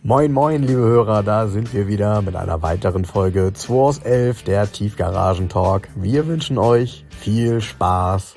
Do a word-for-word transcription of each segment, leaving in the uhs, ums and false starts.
Moin moin, liebe Hörer, da sind wir wieder mit einer weiteren Folge zwei aus elf, der Tiefgaragen-Talk. Wir wünschen euch viel Spaß.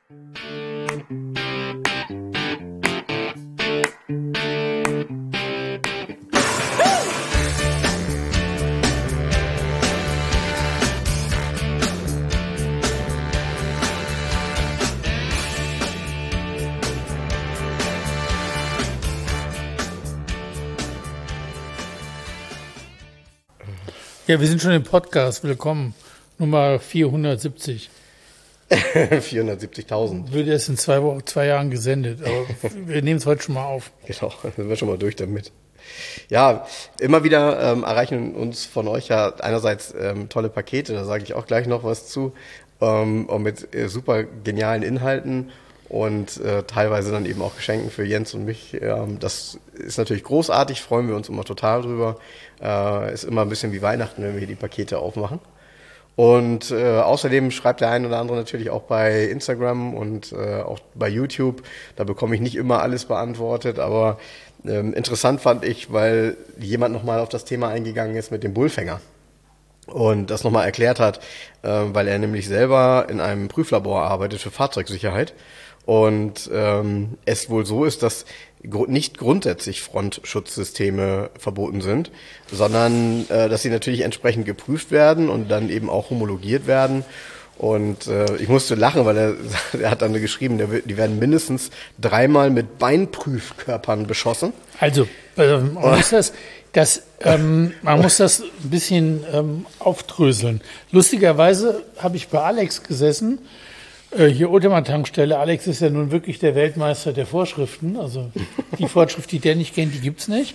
Ja, wir sind schon im Podcast. Willkommen. Nummer vierhundertsiebzig. vierhundertsiebzigtausend. Wird erst in zwei Wochen, zwei Jahren gesendet. Aber wir nehmen es heute schon mal auf. Genau, dann sind wir schon mal durch damit. Ja, immer wieder ähm, erreichen uns von euch ja einerseits ähm, tolle Pakete, da sage ich auch gleich noch was zu, ähm, und mit äh, super genialen Inhalten und äh, teilweise dann eben auch Geschenken für Jens und mich. Ähm, das ist natürlich großartig, freuen wir uns immer total drüber. Äh, ist immer ein bisschen wie Weihnachten, wenn wir hier die Pakete aufmachen. Und äh, außerdem schreibt der ein oder andere natürlich auch bei Instagram und äh, auch bei YouTube. Da bekomme ich nicht immer alles beantwortet, aber ähm, interessant fand ich, weil jemand nochmal auf das Thema eingegangen ist mit dem Bullfänger. Und das nochmal erklärt hat, äh, weil er nämlich selber in einem Prüflabor arbeitet für Fahrzeugsicherheit. Und ähm, es wohl so ist, dass gr- nicht grundsätzlich Frontschutzsysteme verboten sind, sondern äh, dass sie natürlich entsprechend geprüft werden und dann eben auch homologiert werden. Und äh, ich musste lachen, weil er, er hat dann geschrieben, der, die werden mindestens dreimal mit Beinprüfkörpern beschossen. Also, äh, man muss das, das ähm, man muss das ein bisschen ähm, aufdröseln. Lustigerweise habe ich bei Alex gesessen, hier Ultima-Tankstelle. Alex ist ja nun wirklich der Weltmeister der Vorschriften. Also die Vorschrift, die der nicht kennt, die gibt's nicht.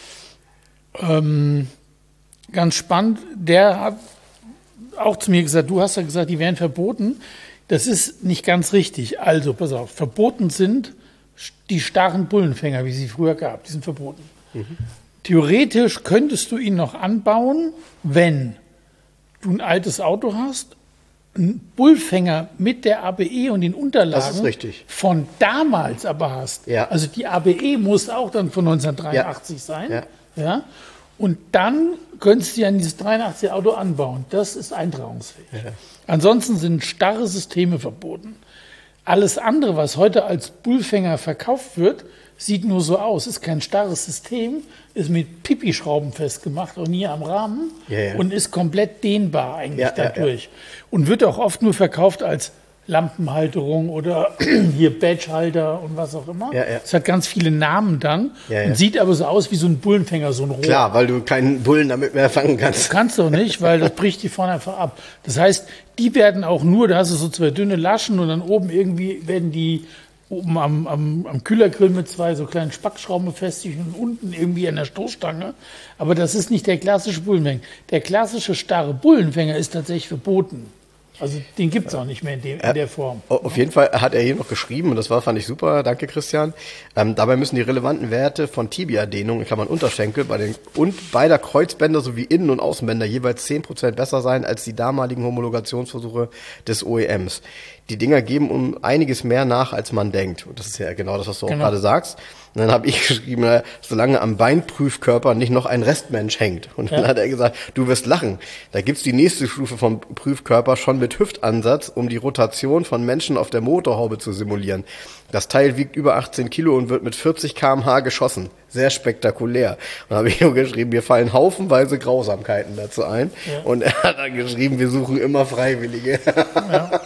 Ähm, ganz spannend. Der hat auch zu mir gesagt, du hast ja gesagt, die wären verboten. Das ist nicht ganz richtig. Also, pass auf, verboten sind die starren Bullenfänger, wie sie früher gab. Die sind verboten. Mhm. Theoretisch könntest du ihn noch anbauen, wenn du ein altes Auto hast, einen Bullfänger mit der A B E und den Unterlagen das ist richtig. Von damals aber hast. Ja. Also die A B E muss auch dann von neunzehnhundertdreiundachtzig ja. sein. Ja. Ja. Und dann könntest du ja dieses dreiundachtzig Auto anbauen. Das ist eintragungsfähig. Ja. Ansonsten sind starre Systeme verboten. Alles andere, was heute als Bullfänger verkauft wird, sieht nur so aus. Ist kein starres System, ist mit Pipi-Schrauben festgemacht und hier am Rahmen ja, ja. und ist komplett dehnbar eigentlich ja, dadurch. Ja, ja. Und wird auch oft nur verkauft als Lampenhalterung oder hier Badgehalter und was auch immer. Ja, ja. Es hat ganz viele Namen dann ja, ja. und sieht aber so aus wie so ein Bullenfänger, so ein Rohr. Klar, weil du keinen Bullen damit mehr fangen kannst. Du kannst doch nicht, weil das bricht die vorne einfach ab. Das heißt, die werden auch nur, da hast du so zwei dünne Laschen und dann oben irgendwie werden die oben am, am, am Kühlergrill mit zwei so kleinen Spackschrauben befestigt und unten irgendwie an der Stoßstange. Aber das ist nicht der klassische Bullenfänger. Der klassische starre Bullenfänger ist tatsächlich verboten. Also den gibt es auch nicht mehr in, dem, in der Form. Auf jeden Fall hat er hier noch geschrieben, und das war, fand ich super, danke Christian, ähm, dabei müssen die relevanten Werte von Tibia-Dehnung, in Klammern Unterschenkel, bei den und beider Kreuzbänder sowie Innen- und Außenbänder jeweils zehn Prozent besser sein als die damaligen Homologationsversuche des O E Ms. Die Dinger geben um einiges mehr nach, als man denkt. Und das ist ja genau das, was du genau. auch gerade sagst. Und dann habe ich geschrieben, na, solange am Beinprüfkörper nicht noch ein Restmensch hängt. Und dann ja. hat er gesagt, du wirst lachen. Da gibt's die nächste Stufe vom Prüfkörper schon mit Hüftansatz, um die Rotation von Menschen auf der Motorhaube zu simulieren. Das Teil wiegt über achtzehn Kilo und wird mit vierzig Kilometer pro Stunde geschossen. Sehr spektakulär. Und dann habe ich ihm geschrieben, mir fallen haufenweise Grausamkeiten dazu ein. Ja. Und er hat dann geschrieben, wir suchen immer Freiwillige. Ja.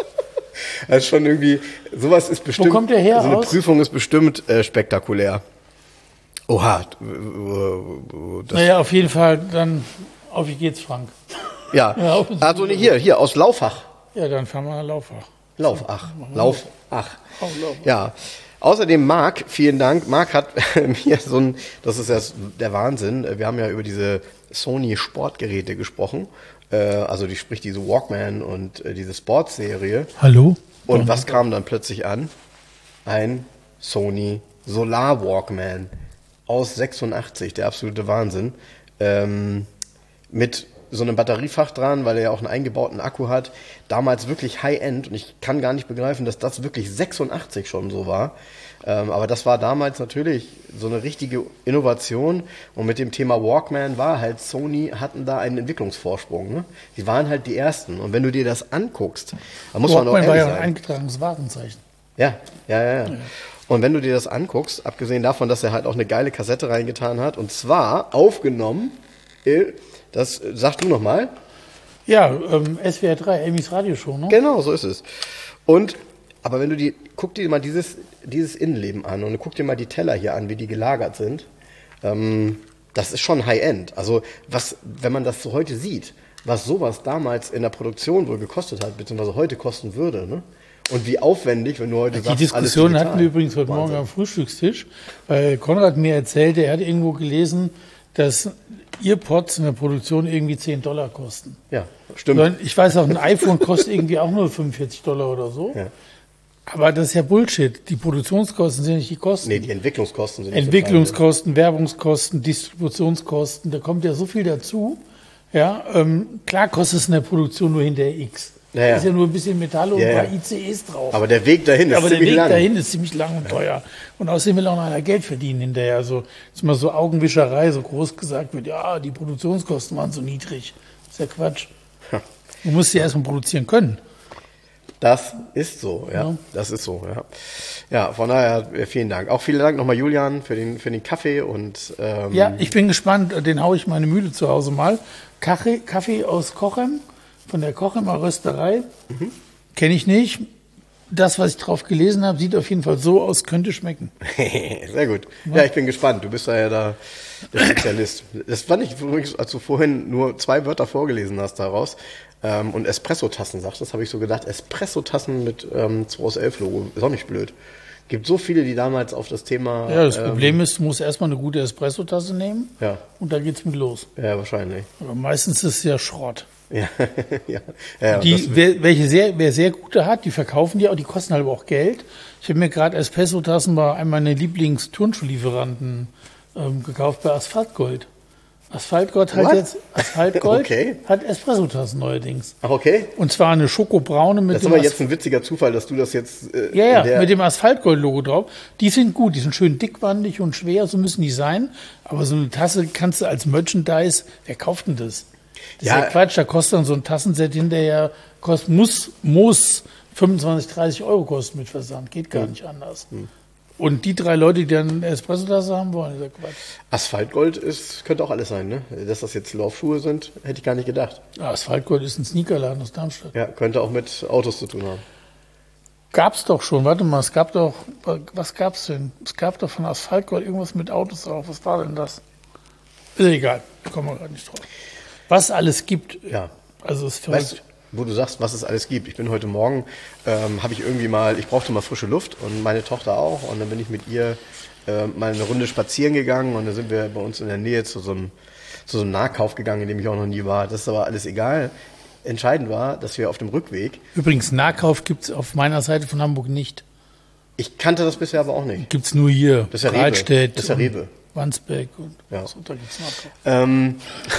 Das ist schon irgendwie, sowas ist bestimmt, Wo kommt der her so eine aus? Prüfung ist bestimmt äh, spektakulär. Oha. Das naja, auf jeden Fall, dann, auf wie geht's, Frank? Ja, ja also nee, hier, hier, aus Laufach. Ja, dann fahren wir nach Laufach. Laufach, Laufach. Ja. Außerdem Marc, vielen Dank. Marc hat mir so ein, das ist ja der Wahnsinn, wir haben ja über diese Sony Sportgeräte gesprochen. Also die sprich diese Walkman und äh, diese Sportserie. Hallo? Und was kam dann plötzlich an? Ein Sony Solar Walkman aus sechsundachtzig, der absolute Wahnsinn. Ähm, mit so ein Batteriefach dran, weil er ja auch einen eingebauten Akku hat. Damals wirklich High-End und ich kann gar nicht begreifen, dass das wirklich sechsundachtzig schon so war. Ähm, aber das war damals natürlich so eine richtige Innovation und mit dem Thema Walkman war halt, Sony hatten da einen Entwicklungsvorsprung. Ne? Die waren halt die Ersten und wenn du dir das anguckst, dann muss man auch Walkman war ehrlich ja ein sein. eingetragenes Warenzeichen. Ja, ja, ja, ja. Und wenn du dir das anguckst, abgesehen davon, dass er halt auch eine geile Kassette reingetan hat, und zwar aufgenommen, das sag du nochmal. Ja, ähm, S W R drei, Amy's Radioshow, ne? Genau, so ist es. Und, aber wenn du die, guck dir mal dieses, dieses Innenleben an und guck dir mal die Teller hier an, wie die gelagert sind, ähm, das ist schon High-End. Also, was, wenn man das so heute sieht, was sowas damals in der Produktion wohl gekostet hat, beziehungsweise heute kosten würde, ne? Und wie aufwendig, wenn du heute Die sagst, Diskussion alles hatten wir übrigens heute Wahnsinn. Morgen am Frühstückstisch, weil Konrad mir erzählte, er hat irgendwo gelesen, dass Earpods in der Produktion irgendwie zehn Dollar kosten. Ja, stimmt. Ich weiß auch, ein iPhone kostet irgendwie auch nur fünfundvierzig Dollar oder so. Ja. Aber das ist ja Bullshit. Die Produktionskosten sind nicht die Kosten. Nee, die Entwicklungskosten sind nicht Entwicklungskosten, Werbungskosten, Distributionskosten, da kommt ja so viel dazu. Ja, ähm, klar kostet es in der Produktion nur hinterher X. Ja, Da ja. ist ja nur ein bisschen Metall und Ja, ein ja. paar I C Es drauf. Aber der Weg dahin ist Aber der ziemlich Weg lang. dahin ist ziemlich lang und teuer. Und außerdem will auch noch einer Geld verdienen hinterher. Also ist mal so Augenwischerei, so groß gesagt wird, ja, die Produktionskosten waren so niedrig. Das ist ja Quatsch. Ja. Du musst sie erstmal produzieren können. Das ist so, ja. Ja. Das ist so, ja. Ja, von daher äh, vielen Dank. Auch vielen Dank nochmal Julian für den, für den Kaffee und ähm, Ja, ich bin gespannt, den haue ich meine Mühle zu Hause mal. Kaffee, Kaffee aus Kochem, von der Kochemer Rösterei. Mhm. Kenne ich nicht. Das, was ich drauf gelesen habe, sieht auf jeden Fall so aus, könnte schmecken. sehr gut. Ja, ich bin gespannt. Du bist da ja da der Spezialist. Das fand ich übrigens, als du vorhin nur zwei Wörter vorgelesen hast daraus ähm, und Espresso-Tassen sagtest, habe ich so gedacht, Espresso-Tassen mit ähm, zwei aus elf Logo, ist auch nicht blöd. Gibt so viele, die damals auf das Thema... Ja, das ähm, Problem ist, du musst erstmal eine gute Espresso-Tasse nehmen Ja. und da geht's mit los. Ja, wahrscheinlich. Aber meistens ist es ja Schrott. Ja, ja. ja das, Die, wer, welche sehr, wer sehr gute hat, die verkaufen die auch, die kosten halt aber auch Geld. Ich habe mir gerade Espresso-Tassen bei einem meiner Lieblings-Turnschuhlieferanten ähm, gekauft bei Asphaltgold. Asphaltgold hat What? jetzt, Asphaltgold Okay. hat Espresso-Tassen neuerdings. ach, okay. Und zwar eine schokobraune mit Das ist dem aber As- jetzt ein witziger Zufall, dass du das jetzt... Äh, ja, in ja, der, mit dem Asphaltgold-Logo drauf. Die sind gut, die sind schön dickwandig und schwer, so müssen die sein. Aber so eine Tasse kannst du als Merchandise, wer kauft denn das? Das Ja. ist ja Quatsch, da kostet dann so ein Tassenset hinterher, kostet, muss, muss fünfundzwanzig, dreißig Euro kosten mit Versand, geht gar nicht anders. Und die drei Leute, die dann eine Espresso-Tasse haben wollen, ist ja Quatsch. Asphaltgold ist, könnte auch alles sein, ne? Dass das jetzt Laufschuhe sind, hätte ich gar nicht gedacht. Ja, Asphaltgold ist ein Sneakerladen aus Darmstadt. Ja, könnte auch mit Autos zu tun haben. Gab's doch schon, warte mal, es gab doch, was gab's denn? Es gab doch von Asphaltgold irgendwas mit Autos drauf, was war denn das? Ist egal, kommen wir gerade nicht drauf. Was alles gibt, Ja. also ist Weißt verrückt. du, wo du sagst, was es alles gibt. Ich bin heute Morgen, ähm, habe ich irgendwie mal, ich brauchte mal frische Luft und meine Tochter auch. Und dann bin ich mit ihr äh, mal eine Runde spazieren gegangen und dann sind wir bei uns in der Nähe zu so einem, zu so einem Nahkauf gegangen, in dem ich auch noch nie war. Das ist aber alles egal. Entscheidend war, dass wir auf dem Rückweg, Übrigens, Nahkauf gibt's auf meiner Seite von Hamburg nicht. ich kannte das bisher aber auch nicht. Gibt's nur hier. Das ist ja Rewe. Breitstedt Das ist ja und Rewe. Wandsbek und Ja. so, da gibt's Nahkauf. Ähm,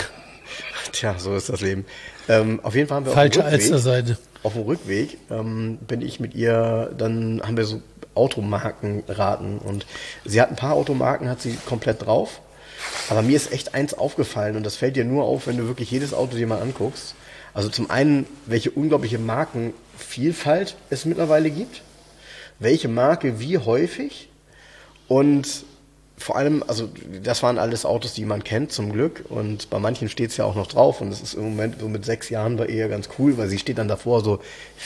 tja, so ist das Leben. Ähm, auf jeden Fall haben wir Falsche auf dem Rückweg, Alsterseite. auf dem Rückweg ähm, bin ich mit ihr, dann haben wir so Automarken raten und sie hat ein paar Automarken, hat sie komplett drauf. Aber mir ist echt eins aufgefallen und das fällt dir nur auf, wenn du wirklich jedes Auto dir mal anguckst. Also zum einen, welche unglaubliche Markenvielfalt es mittlerweile gibt, welche Marke wie häufig und vor allem, also das waren alles Autos, die man kennt zum Glück und bei manchen steht es ja auch noch drauf und das ist im Moment so mit sechs Jahren bei ihr ganz cool, weil sie steht dann davor so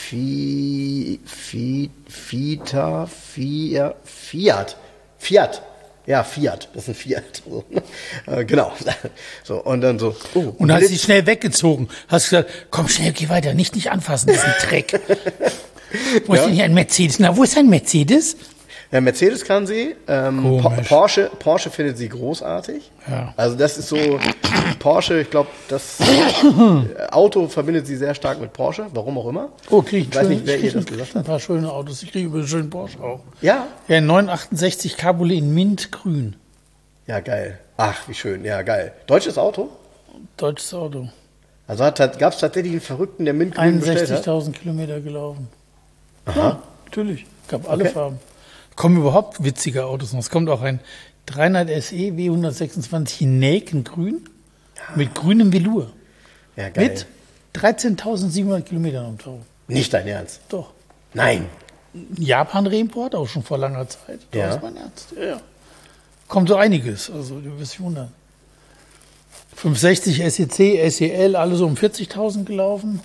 Fi, Fi, Fita, Fiat, Fiat, Fiat. Ja, Fiat, das ist ein Fiat. So, äh, genau. So, und dann so. Oh, Und hast Blitz. sie schnell weggezogen. Hast gesagt, komm schnell, geh weiter, nicht nicht anfassen, das ist ein Dreck. Wo ist Ja. denn hier ein Mercedes? Na, wo ist ein Mercedes? Ja, Mercedes kann sie, ähm, Po- Komisch. Porsche, Porsche findet sie großartig. Ja. Also das ist so, Porsche, ich glaube, das Auto verbindet sie sehr stark mit Porsche, warum auch immer. Oh, krieg ich, Ich weiß nicht, wer ich ihr krieg das gesagt ein paar schöne Autos. Ich kriege über einen schönen Porsche auch. Ja? Ja, neun achtundsechzig Cabriolet in Mintgrün. Ja, geil. Ach, wie schön, ja, geil. Deutsches Auto? Deutsches Auto. Also gab es tatsächlich einen Verrückten, der Mintgrün bestellt hat? einundsechzigtausend Kilometer gelaufen. Aha. Ja, natürlich. Gab alle Okay. Farben. Kommen überhaupt witzige Autos noch. Es kommt auch ein dreihundert S E W hundertsechsundzwanzig in Nelkengrün mit grünem Velour. Ja, geil. Mit dreizehntausendsiebenhundert Kilometern am Tag. Nicht dein Ernst? Doch. Nein. Japan-Reimport, auch schon vor langer Zeit. Das Ja. ist mein Ernst. Ja, ja. Kommt so einiges, also du wirst dich wundern. fünfhundertsechzig S E C, S E L, alle so um vierzigtausend gelaufen.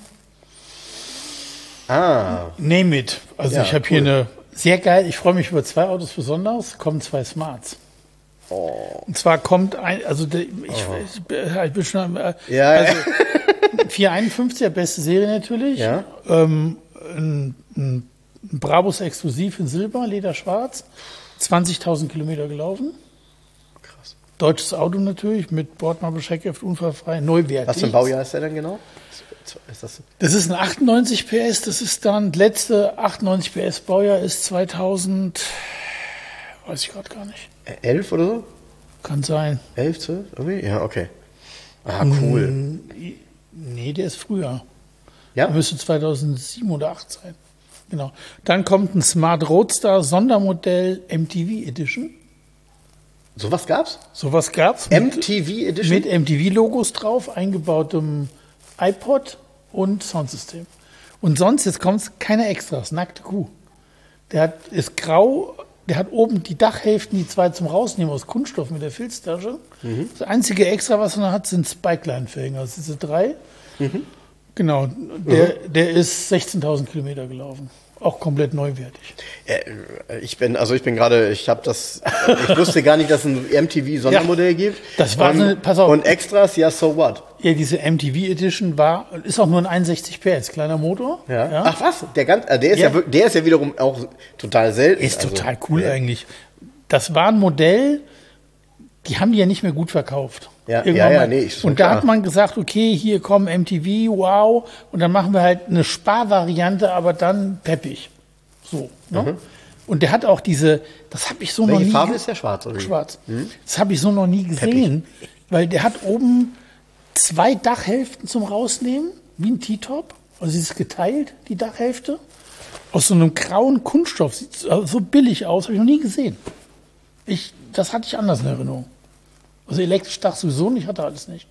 Ah, Name it. Also Ja, ich habe hier cool. eine, sehr geil, ich freue mich über zwei Autos besonders, kommen zwei Smarts. oh. Und zwar kommt ein, also der, ich, ich, ich bin schon, äh, Ja, also vierhunderteinundfünfziger, beste Serie natürlich. Ja. Ähm, ein, ein Brabus Exklusiv in Silber, Leder schwarz, zwanzigtausend Kilometer gelaufen. Krass. Deutsches Auto natürlich, mit Bordmarke, Scheckheft, unfallfrei, neuwertig. Was für ein Baujahr ist der denn genau? Ist das Das ist ein achtundneunzig P S, das ist dann, letzte achtundneunzig P S Baujahr ist zweitausend, weiß ich gerade gar nicht. elf oder so? Kann sein. elf, zwölf? Irgendwie? Ja, okay. Ah, cool. Nee, der ist früher. Ja? Der müsste zweitausendsieben oder acht sein. Genau. Dann kommt ein Smart Roadster Sondermodell M T V Edition. Sowas gab's? Sowas gab's. M mit, T V Edition? mit M T V-Logos drauf, eingebautem iPod und Soundsystem. Und sonst, jetzt kommt's, keine Extras, nackte Kuh. Der hat, ist grau, der hat oben die Dachhälften, die zwei zum Rausnehmen aus Kunststoff mit der Filztasche. Mhm. Das einzige Extra, was er noch hat, sind Spikeline-Felgen, also diese drei. Mhm. Genau, der, der ist sechzehntausend Kilometer gelaufen. Auch komplett neuwertig. Äh, ich bin, also ich bin gerade, ich habe das, ich wusste gar nicht, dass es ein M T V-Sondermodell Ja, gibt. das war und, so eine- pass auf. Und Extras, ja, so what? Ja, diese M T V Edition war, ist auch nur ein einundsechzig P S, kleiner Motor. Ja. Ach was, der, ganz, äh, der, ist ja. Ja. wirk- der ist ja wiederum auch total selten. Ist also, total cool ja. eigentlich. Das war ein Modell, die haben die ja nicht mehr gut verkauft. Ja, Irgendwann ja, ja, mal. nee, ist schon Und da klar. hat man gesagt, okay, hier kommen M T V, wow, und dann machen wir halt eine Sparvariante, aber dann peppig. So. Ne? Und der hat auch diese, das habe ich so noch Welche nie Farbe ge- ist der? Schwarz oder wie? Schwarz. Das habe ich so noch nie gesehen, weil der hat oben zwei Dachhälften zum Rausnehmen, wie ein T-Top. Also sie ist geteilt, die Dachhälfte. Aus so einem grauen Kunststoff. Sieht so so billig aus, habe ich noch nie gesehen. Ich, das hatte ich anders in Erinnerung. Also elektrisch Dach sowieso nicht, hatte er alles nicht.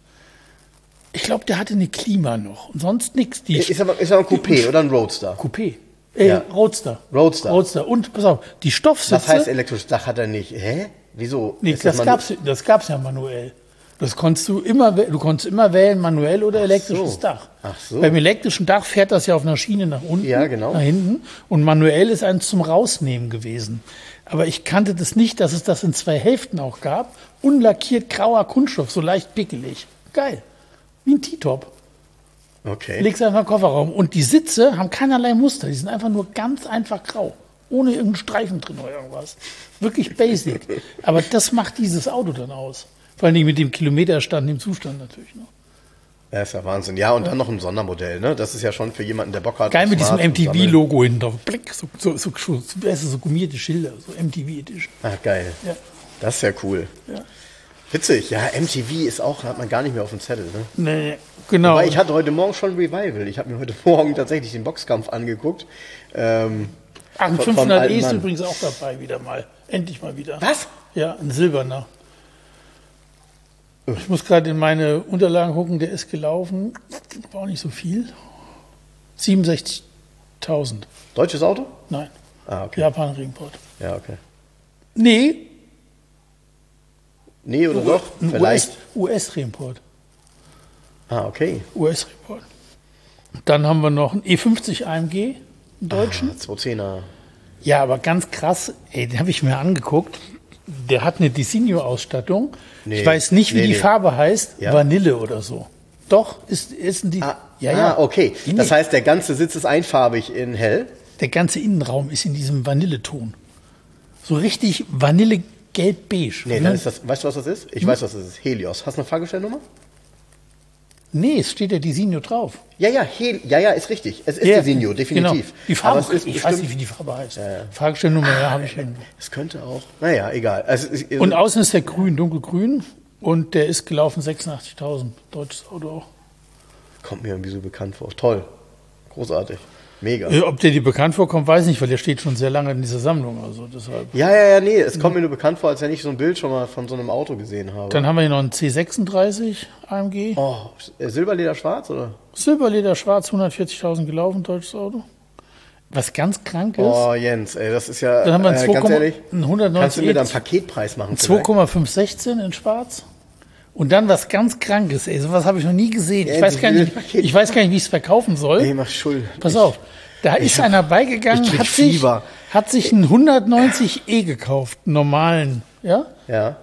Ich glaube, der hatte eine Klima noch und sonst nichts. Die Ist aber, ist aber ein Coupé oder ein Roadster? Coupé. Äh, Ja. Roadster. Roadster. Roadster. Und pass auf, die Stoffsitze. Was heißt elektrisches Dach hat er nicht? Hä? Wieso? Nee, Ist das, man- gab's, das gab's ja manuell. Das konntest du immer, wäh- du konntest immer wählen, manuell oder elektrisches so. Dach. Ach so. Beim elektrischen Dach fährt das ja auf einer Schiene nach unten, Ja, genau. nach hinten. Und manuell ist eins zum Rausnehmen gewesen. Aber ich kannte das nicht, dass es das in zwei Hälften auch gab. Unlackiert grauer Kunststoff, so leicht pickelig. Geil. Wie ein T-Top. Okay. Legst einfach in den Kofferraum. Und die Sitze haben keinerlei Muster. Die sind einfach nur ganz einfach grau. Ohne irgendeinen Streifen drin oder irgendwas. Wirklich basic. Aber das macht dieses Auto dann aus. Vor allem mit dem Kilometerstand, dem Zustand natürlich noch. Ja, ist ja Wahnsinn. Ja, und dann noch ein Sondermodell, ne? Das ist ja schon für jemanden, der Bock hat. Geil mit diesem Smart zu M T sammeln. V-Logo hinten drauf. Blick, so, so, so, so, so, so gummierte Schilder, so M T V Edition. Ah, geil. Ja. Das ist ja cool. Ja. Witzig, ja, M T V ist auch, hat man gar nicht mehr auf dem Zettel, ne? Nee, genau. Aber ich hatte heute Morgen schon Revival. Ich habe mir heute Morgen tatsächlich den Boxkampf angeguckt. Ähm, Ach, ein vom- vom fünfhundert alten E ist Mann. übrigens auch dabei wieder mal. Endlich mal wieder. Was? Ja, ein silberner. Ich muss gerade in meine Unterlagen gucken, der ist gelaufen, war auch nicht so viel. siebenundsechzigtausend. Deutsches Auto? Nein, Ah, okay. Japan Ringport. Ja, okay. Nee, Nee, oder doch? ein Vielleicht. U S Ringport. Ah, okay. U S Ringport. Dann haben wir noch einen E fünfzig A M G, einen deutschen. Ah, zweihundertzehner. Ja, aber ganz krass, ey, den habe ich mir angeguckt. Der hat eine Designo-Ausstattung. Nee. Ich weiß nicht, wie Nee, die nee. Farbe heißt. Ja? Vanille oder so. Doch, ist, ist ein Die Ah, ja, ja. ah, okay. In Das die- heißt, der ganze Sitz ist einfarbig in hell. Der ganze Innenraum ist in diesem Vanilleton. So richtig Vanille-gelb-beige. Nee, dann ist das, weißt du, was das ist? Ich weiß, was das ist. Helios. Hast du eine Fahrgestellnummer? Nee, es steht ja Designo drauf. Ja, ja, Hel ja, ja, ist richtig. Es ist Ja, Designo, definitiv. Genau. Die Farbe, Aber es ist ich bestimmt, weiß nicht, wie die Farbe heißt. Fragestellnummer, ja, habe ich irgendwo. es könnte auch, naja, egal. Also, es ist- Und außen ist der grün, dunkelgrün. Und der ist gelaufen sechsundachtzigtausend. Deutsches Auto auch. Kommt mir irgendwie so bekannt vor. Toll. Großartig. Mega. Äh, Ob der dir bekannt vorkommt, weiß ich nicht, weil der steht schon sehr lange in dieser Sammlung. Also deshalb. Ja, ja, ja, nee. Es kommt mir nur bekannt vor, als wenn ich so ein Bild schon mal von so einem Auto gesehen habe. Dann haben wir hier noch einen C sechsunddreißig A M G. Oh, Silberleder schwarz, oder? Silberleder schwarz, hundertvierzigtausend gelaufen, deutsches Auto. Was ganz krank ist. Oh, Jens, ey, das ist ja, Dann haben wir einen äh, zwei, ganz ehrlich, einen hundertneunzig kannst du mir da einen Paketpreis machen? zwei Komma fünf sechzehn in schwarz. Und dann was ganz Krankes, ey, sowas habe ich noch nie gesehen. Ja, Ich weiß, gar nicht, Paket- ich weiß gar nicht, wie ich es verkaufen soll. Ey, mach Schuld. Pass Ich- auf, da ist einer beigegangen, ich krieg hat sich, Fieber. hat sich einen hundertneunzig E gekauft, einen normalen, ja? Ja.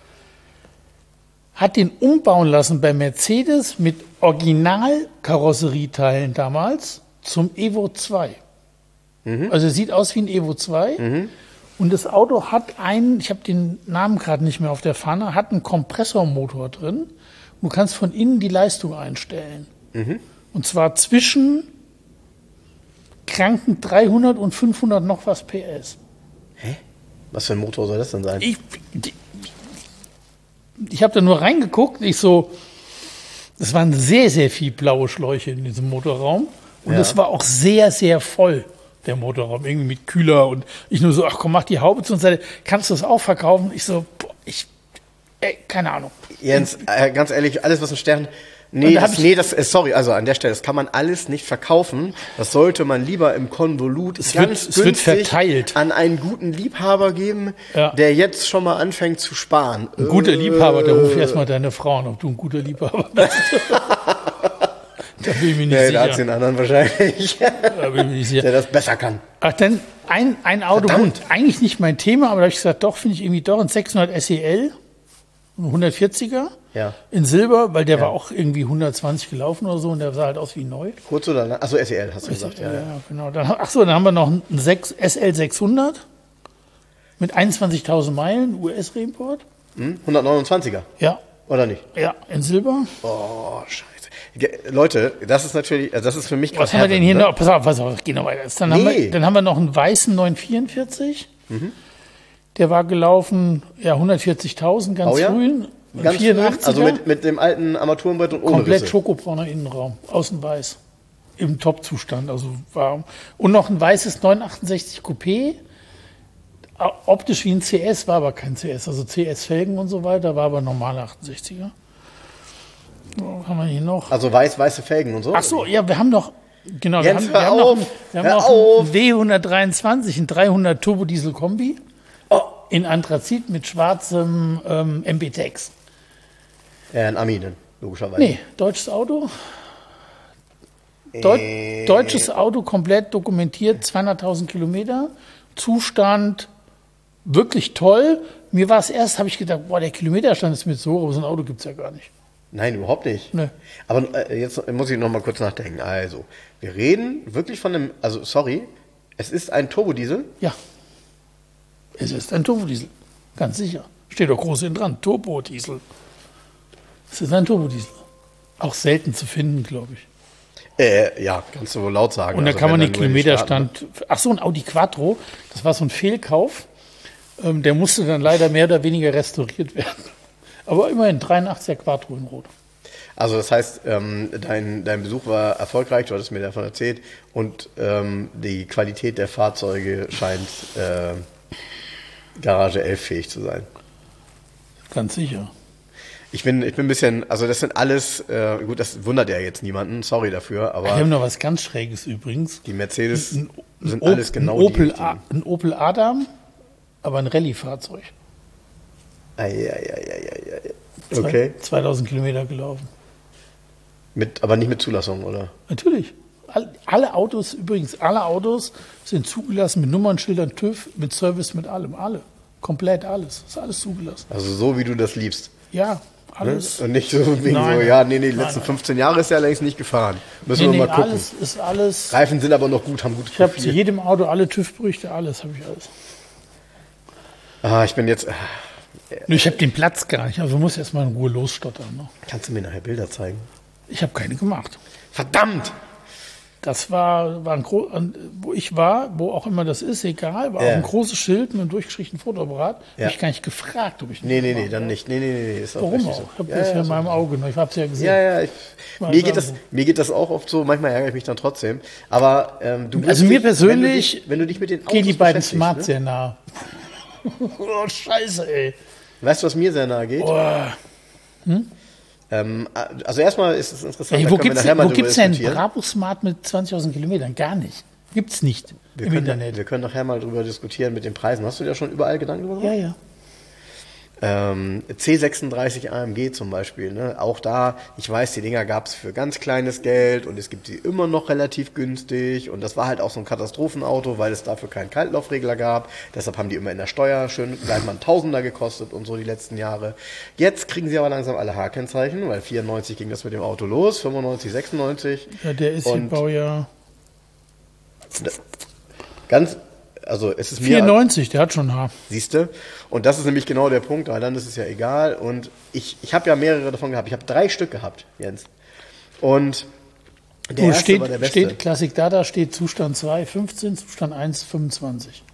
Hat den umbauen lassen bei Mercedes mit Original-Karosserieteilen damals zum Evo zwei. Also es sieht aus wie ein Evo zwei. Und das Auto hat einen, ich habe den Namen gerade nicht mehr auf der Fahne, hat einen Kompressormotor drin. Du kannst von innen die Leistung einstellen. Und zwar zwischen kranken dreihundert und fünfhundert noch was P S. Hä? Was für ein Motor soll das denn sein? Ich, ich habe da nur reingeguckt, ich so, das waren sehr, sehr viel blaue Schläuche in diesem Motorraum. Und Ja. es war auch sehr, sehr voll, der Motorraum, irgendwie mit Kühler. Und ich nur so, ach komm, mach die Haube zu uns, kannst du das auch verkaufen? Ich so, boah, ich, ey, keine Ahnung. Jens, äh, ganz ehrlich, alles was ein Stern... Nee, Und da hab das, ich- nee, das, äh, sorry, also an der Stelle, das kann man alles nicht verkaufen. Das sollte man lieber im Konvolut Es wird- es wird verteilt. an einen guten Liebhaber geben, Ja. der jetzt schon mal anfängt zu sparen. Ein guter Liebhaber, der ruft erstmal deine Frau an, ob du ein guter Liebhaber bist. Da bin ich mir nicht Nee, da hat's sicher. den anderen wahrscheinlich, Da bin ich mir nicht sicher. der das besser kann. Ach, dann ein, ein Auto, Verdammt. gut, eigentlich nicht mein Thema, aber da habe ich gesagt, doch, finde ich irgendwie doch ein sechshundert S E L, ein hundertvierziger Ja. in Silber, weil der war auch irgendwie hundertzwanzig gelaufen oder so und der sah halt aus wie neu. Kurz oder lang? Achso, S E L hast du gesagt, ja. Ja, ja. genau. Dann, ach so, dann haben wir noch einen sechs S L sechshundert mit einundzwanzigtausend Meilen, U S-Reimport. Hm? hundertneunundzwanziger, Ja, oder nicht? ja, in Silber. Oh, scheiße. Ge- Leute, das ist natürlich, also das ist für mich Was grad haben wir denn hier Heaven, noch? Pass auf, pass auf, geh noch weiter. Dann, haben Nee. wir, dann haben wir noch einen weißen neunhundertvierundvierzig. Der war gelaufen, ja, hundertvierzigtausend, ganz Baujahr? früh. Ganz früh, vierundachtziger. also mit, mit dem alten Armaturenbrett und ohne Komplett Risse. schokobrauner Innenraum, außen weiß. Im Top-Zustand, also war. Und noch ein weißes neunhundertachtundsechzig Coupé. Au- Optisch wie ein C S, war aber kein C S. Also C S-Felgen und so weiter, war aber normaler achtundsechziger. Was haben wir hier noch? Also weiß, weiße Felgen und so. Ach so, ja, wir haben noch, genau, wir Jens, haben, wir hör haben noch, auf, einen, wir haben hör noch auf. einen W hundertdreiundzwanzig, ein dreihundert Turbodiesel-Kombi Oh. in Anthrazit mit schwarzem ähm, M B Tex. Ja, ein Aminen, logischerweise. Nee, deutsches Auto. Deu Äh. Deutsches Auto, komplett dokumentiert, zweihunderttausend Kilometer. Zustand wirklich toll. Mir war es erst, habe ich gedacht, boah, der Kilometerstand ist mir so, aber so ein Auto gibt es ja gar nicht. Nein, überhaupt nicht. Nee. Aber äh, jetzt muss ich noch mal kurz nachdenken. Also, wir reden wirklich von einem, also sorry, es ist ein Turbodiesel. Ja, es ist ein Turbodiesel, ganz sicher. Steht doch groß hinten dran, Turbodiesel. Es ist ein Turbodiesel. Auch selten zu finden, glaube ich. Äh, ja, kannst du wohl laut sagen. Und da Also, kann man wenn den dann nur in die Kilometerstand. Ach so, ein Audi Quattro, das war so ein Fehlkauf. Ähm, der musste dann leider mehr oder weniger restauriert werden. Aber immerhin dreiundachtziger Quattro in Rot. Staaten. Also das heißt, ähm, dein, dein Besuch war erfolgreich, du hattest mir davon erzählt. Und ähm, die Qualität der Fahrzeuge scheint äh, Garage elf fähig zu sein. Ganz sicher. Ich bin, ich bin ein bisschen, also das sind alles, äh, gut, das wundert ja jetzt niemanden, sorry dafür, Wir aber haben noch was ganz Schräges übrigens. die Mercedes Ein, sind Op- alles genau ein Opel, die A, ein Opel Adam, aber ein Rallye-Fahrzeug. Ei, ei, ei, ei, ei, ei. Okay. zweitausend Kilometer gelaufen. Mit, aber nicht mit Zulassung, oder? Natürlich. All- Alle Autos, übrigens, alle Autos sind zugelassen mit Nummernschildern, TÜV, mit Service, mit allem. Alle. Komplett alles. Ist alles zugelassen. Also so, wie du das liebst. Ja, Ne? alles. Und nicht so wegen Nein. so, ja, nee, nee, die Nein, letzten nein. fünfzehn Jahre ist ja längst nicht gefahren. Müssen Nee, wir nee, mal gucken. alles ist alles. Reifen sind aber noch gut, haben gutes Ich habe zu Profil. jedem Auto alle TÜV-Berichte, alles habe ich alles. Ah, ich bin jetzt, ah, Nur ich habe den Platz gar nicht, also muss erst mal in Ruhe losstottern. Ne? kannst du mir nachher Bilder zeigen? Ich habe keine gemacht. Verdammt! Das war, war ein Gro wo ich war, wo auch immer das ist, egal, war Ja. auch ein großes Schild mit einem durchgestrichenen Fotoapparat. Ja. Habe ich gar nicht gefragt, ob ich Nee, nee, das nee, mache. dann nicht. Nee, nee, nee, nee, ist auch Warum richtig auch? so. Ich habe Ja, das ja, ja in so. meinem Auge noch. Ich habe es ja gesehen. Ja, ja, ich, Mal mir, geht sagen. das, mir geht das auch oft so, manchmal ärgere ich mich dann trotzdem. Aber ähm, du Also wirst mir dich, persönlich wenn du dich, wenn du dich mit den Autos Gehen die beiden beschäftigst, Smart ne? sehr nah. Oh, scheiße, ey. Weißt du, was mir sehr nahe geht? Oh. Ähm, also erstmal ist es interessant, Ey, da wo können wir gibt's nachher mal wo drüber gibt's denn diskutieren. Bravo Smart mit zwanzigtausend Kilometern? Gar nicht. Gibt's nicht Wir im können, Internet. wir können nachher mal drüber diskutieren mit den Preisen. Hast du dir schon überall Gedanken darüber gemacht? Ja, ja. Ähm, C sechsunddreißig A M G zum Beispiel, ne? Auch da, ich weiß, die Dinger gab es für ganz kleines Geld und es gibt sie immer noch relativ günstig und das war halt auch so ein Katastrophenauto, weil es dafür keinen Kaltlaufregler gab. Deshalb haben die immer in der Steuer schön gleich mal einen Tausender gekostet und so die letzten Jahre. Jetzt kriegen sie aber langsam alle H-Kennzeichen, weil vierundneunzig ging das mit dem Auto los, fünfundneunzig, sechsundneunzig. Ja, der ist hier Und- Baujahr Ganz, also es ist mir... vierundneunzig, der hat schon Haar. Siehste? Und das ist nämlich genau der Punkt, weil dann ist es ja egal. Und ich, ich habe ja mehrere davon gehabt. Ich habe drei Stück gehabt, Jens. Und der Oh, erste steht, war der beste. steht Classic Data, steht Zustand zwei, fünfzehn, Zustand eins, fünfundzwanzig.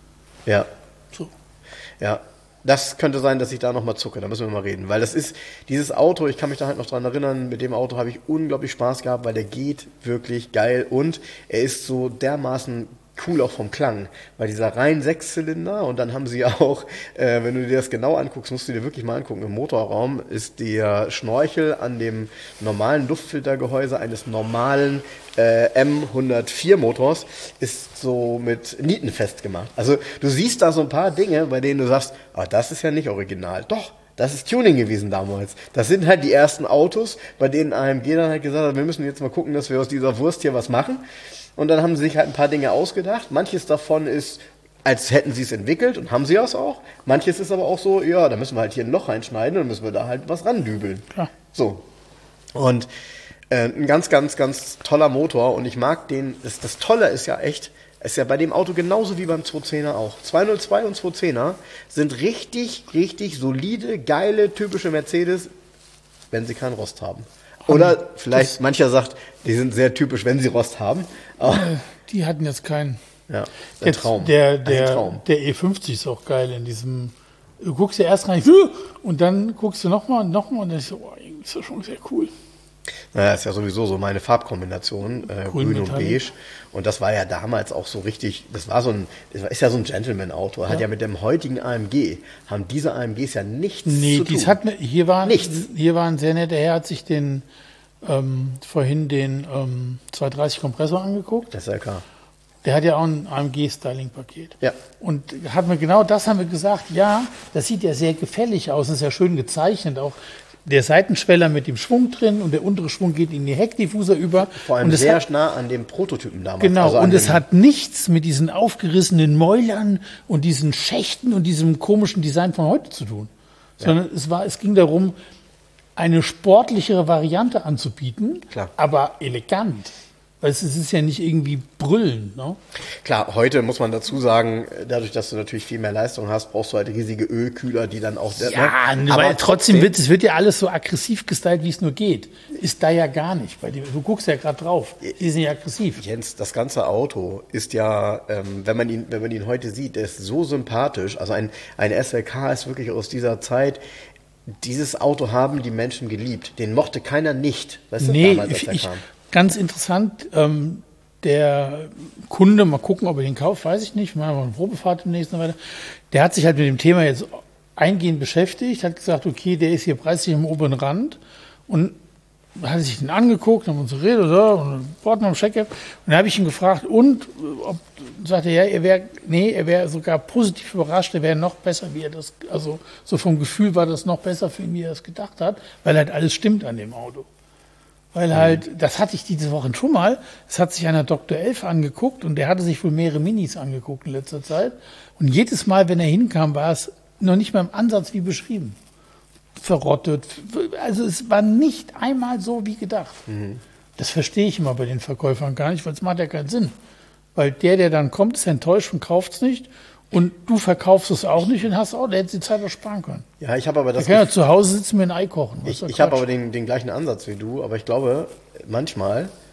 Ja, So. ja. Das könnte sein, dass ich da nochmal zucke. Da müssen wir mal reden. Weil das ist, dieses Auto, ich kann mich da halt noch dran erinnern, mit dem Auto habe ich unglaublich Spaß gehabt, weil der geht wirklich geil und er ist so dermaßen cool auch vom Klang, weil dieser rein Sechszylinder und dann haben sie auch, äh, wenn du dir das genau anguckst, musst du dir wirklich mal angucken, im Motorraum ist der Schnorchel an dem normalen Luftfiltergehäuse eines normalen äh, M hundertvier Motors ist so mit Nieten festgemacht. Also du siehst da so ein paar Dinge, bei denen du sagst, ah, das ist ja nicht original. Doch, das ist Tuning gewesen damals. Das sind halt die ersten Autos, bei denen A M G dann halt gesagt hat, wir müssen jetzt mal gucken, dass wir aus dieser Wurst hier was machen. Und dann haben sie sich halt ein paar Dinge ausgedacht. Manches davon ist, als hätten sie es entwickelt und haben sie das auch. Manches ist aber auch so, ja, da müssen wir halt hier ein Loch reinschneiden und dann müssen wir da halt was randübeln. Klar. So. Und äh, ein ganz, ganz, ganz toller Motor und ich mag den, das, das Tolle ist ja echt, ist ja bei dem Auto genauso wie beim zweihundertzehner auch. zweihundertzwei und zweihundertzehner sind richtig, richtig solide, geile, typische Mercedes, wenn sie keinen Rost haben. Oder vielleicht, mancher sagt, die sind sehr typisch, wenn sie Rost haben. Aber, Äh, Die hatten jetzt keinen. ja, der Jetzt Traum. Der, Ein der, Traum. der E fünfzig ist auch geil in diesem. Du guckst ja erst rein und dann guckst du nochmal und nochmal und dann ist so, oh, irgendwie ist das schon sehr cool. Naja, ist ja sowieso so meine Farbkombination, äh, Grün grün und Metallic. beige. Und das war ja damals auch so richtig, das war so ein, das ist ja so ein Gentleman-Auto. Hat ja mit dem heutigen A M G, haben diese A M Gs ja nichts Nee, zu tun. dies hat, hier war, Nichts. hier war ein sehr netter Herr, hat sich den, ähm, vorhin den ähm, zweihundertdreißig Kompressor angeguckt. Das ist ja klar. Der hat ja auch ein A M G-Styling-Paket. Ja. Und hat mir genau das haben wir gesagt, ja, das sieht ja sehr gefällig aus, das ist ja schön gezeichnet, auch der Seitenschweller mit dem Schwung drin und der untere Schwung geht in die Heckdiffuser über. Vor allem und es sehr hat, nah an dem Prototypen damals. Genau, also an und es dem- hat nichts mit diesen aufgerissenen Mäulern und diesen Schächten und diesem komischen Design von heute zu tun. Sondern es war, es ging darum, eine sportlichere Variante anzubieten, Klar. aber elegant. Weil es es ist ja nicht irgendwie brüllen. Ne? Klar, heute muss man dazu sagen, dadurch, dass du natürlich viel mehr Leistung hast, brauchst du halt riesige Ölkühler, die dann auch... Ja, ne? aber trotzdem wird es wird ja alles so aggressiv gestylt, wie es nur geht. Ist da ja gar nicht. Bei dem, du guckst ja gerade drauf. Die sind ja aggressiv. Jens, das ganze Auto ist ja, ähm, wenn man ihn, wenn man ihn heute sieht, der ist so sympathisch. Also ein, ein S L K ist wirklich aus dieser Zeit. Dieses Auto haben die Menschen geliebt. Den mochte keiner nicht. Weißt du, Nee, damals, als ich, er ich, kam. ganz interessant, ähm, der Kunde, mal gucken, ob er den kauft, weiß ich nicht, machen wir eine Probefahrt demnächst und weiter. Der hat sich halt mit dem Thema jetzt eingehend beschäftigt, hat gesagt, okay, der ist hier preislich im oberen Rand und hat sich den angeguckt, haben uns geredet, so, und Partner am Check. Und dann habe ich ihn gefragt, und, ob, sagte er, ja, er wäre, nee, er wäre sogar positiv überrascht, er wäre noch besser, wie er das, also so vom Gefühl war das noch besser für ihn, wie er das gedacht hat, weil halt alles stimmt an dem Auto. Weil halt, das hatte ich diese Woche schon mal, es hat sich einer Doktor elf angeguckt und der hatte sich wohl mehrere Minis angeguckt in letzter Zeit. Und jedes Mal, wenn er hinkam, war es noch nicht mal im Ansatz wie beschrieben. Verrottet. Also es war nicht einmal so wie gedacht. Mhm. Das verstehe ich immer bei den Verkäufern gar nicht, weil es macht ja keinen Sinn. Weil der, der dann kommt, ist enttäuscht und kauft es nicht. Und du verkaufst es auch nicht und hast auch, der hätte die Zeit auch sparen können. Ja, ich habe aber Der das kann ja zu Hause sitzen, mir ein Ei kochen. Was Ich, ist doch ich habe Quatsch. aber den, den gleichen Ansatz wie du, aber ich glaube, manchmal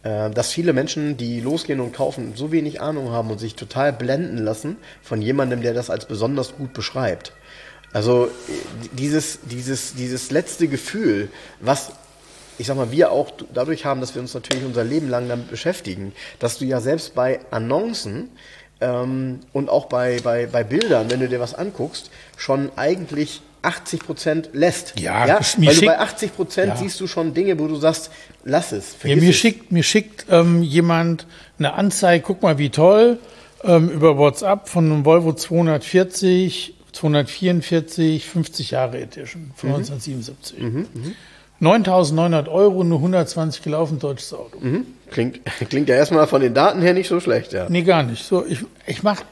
äh, dass viele Menschen, die losgehen und kaufen, so wenig Ahnung haben und sich total blenden lassen von jemandem, der das als besonders gut beschreibt. Also dieses, dieses, dieses letzte Gefühl, was, ich sag mal, wir auch dadurch haben, dass wir uns natürlich unser Leben lang damit beschäftigen, dass du ja selbst bei Annoncen ähm, und auch bei, bei, bei Bildern, wenn du dir was anguckst, schon eigentlich achtzig Prozent lässt. Ja, ja? mir Weil du schickt, bei achtzig Prozent ja. siehst du schon Dinge, wo du sagst, lass es, ja, mir, es. Schickt, mir schickt ähm, jemand eine Anzeige, guck mal, wie toll, ähm, über WhatsApp von einem Volvo zweihundertvierzig, zweihundertvierundvierzig, fünfzig Jahre Edition von mhm. neunzehnhundertsiebenundsiebzig. Mhm, mhm. neuntausendneunhundert Euro, nur hundertzwanzig gelaufen, deutsches Auto. Mhm. Klingt, klingt ja erstmal von den Daten her nicht so schlecht, ja. Nee, gar nicht. So, ich ich mache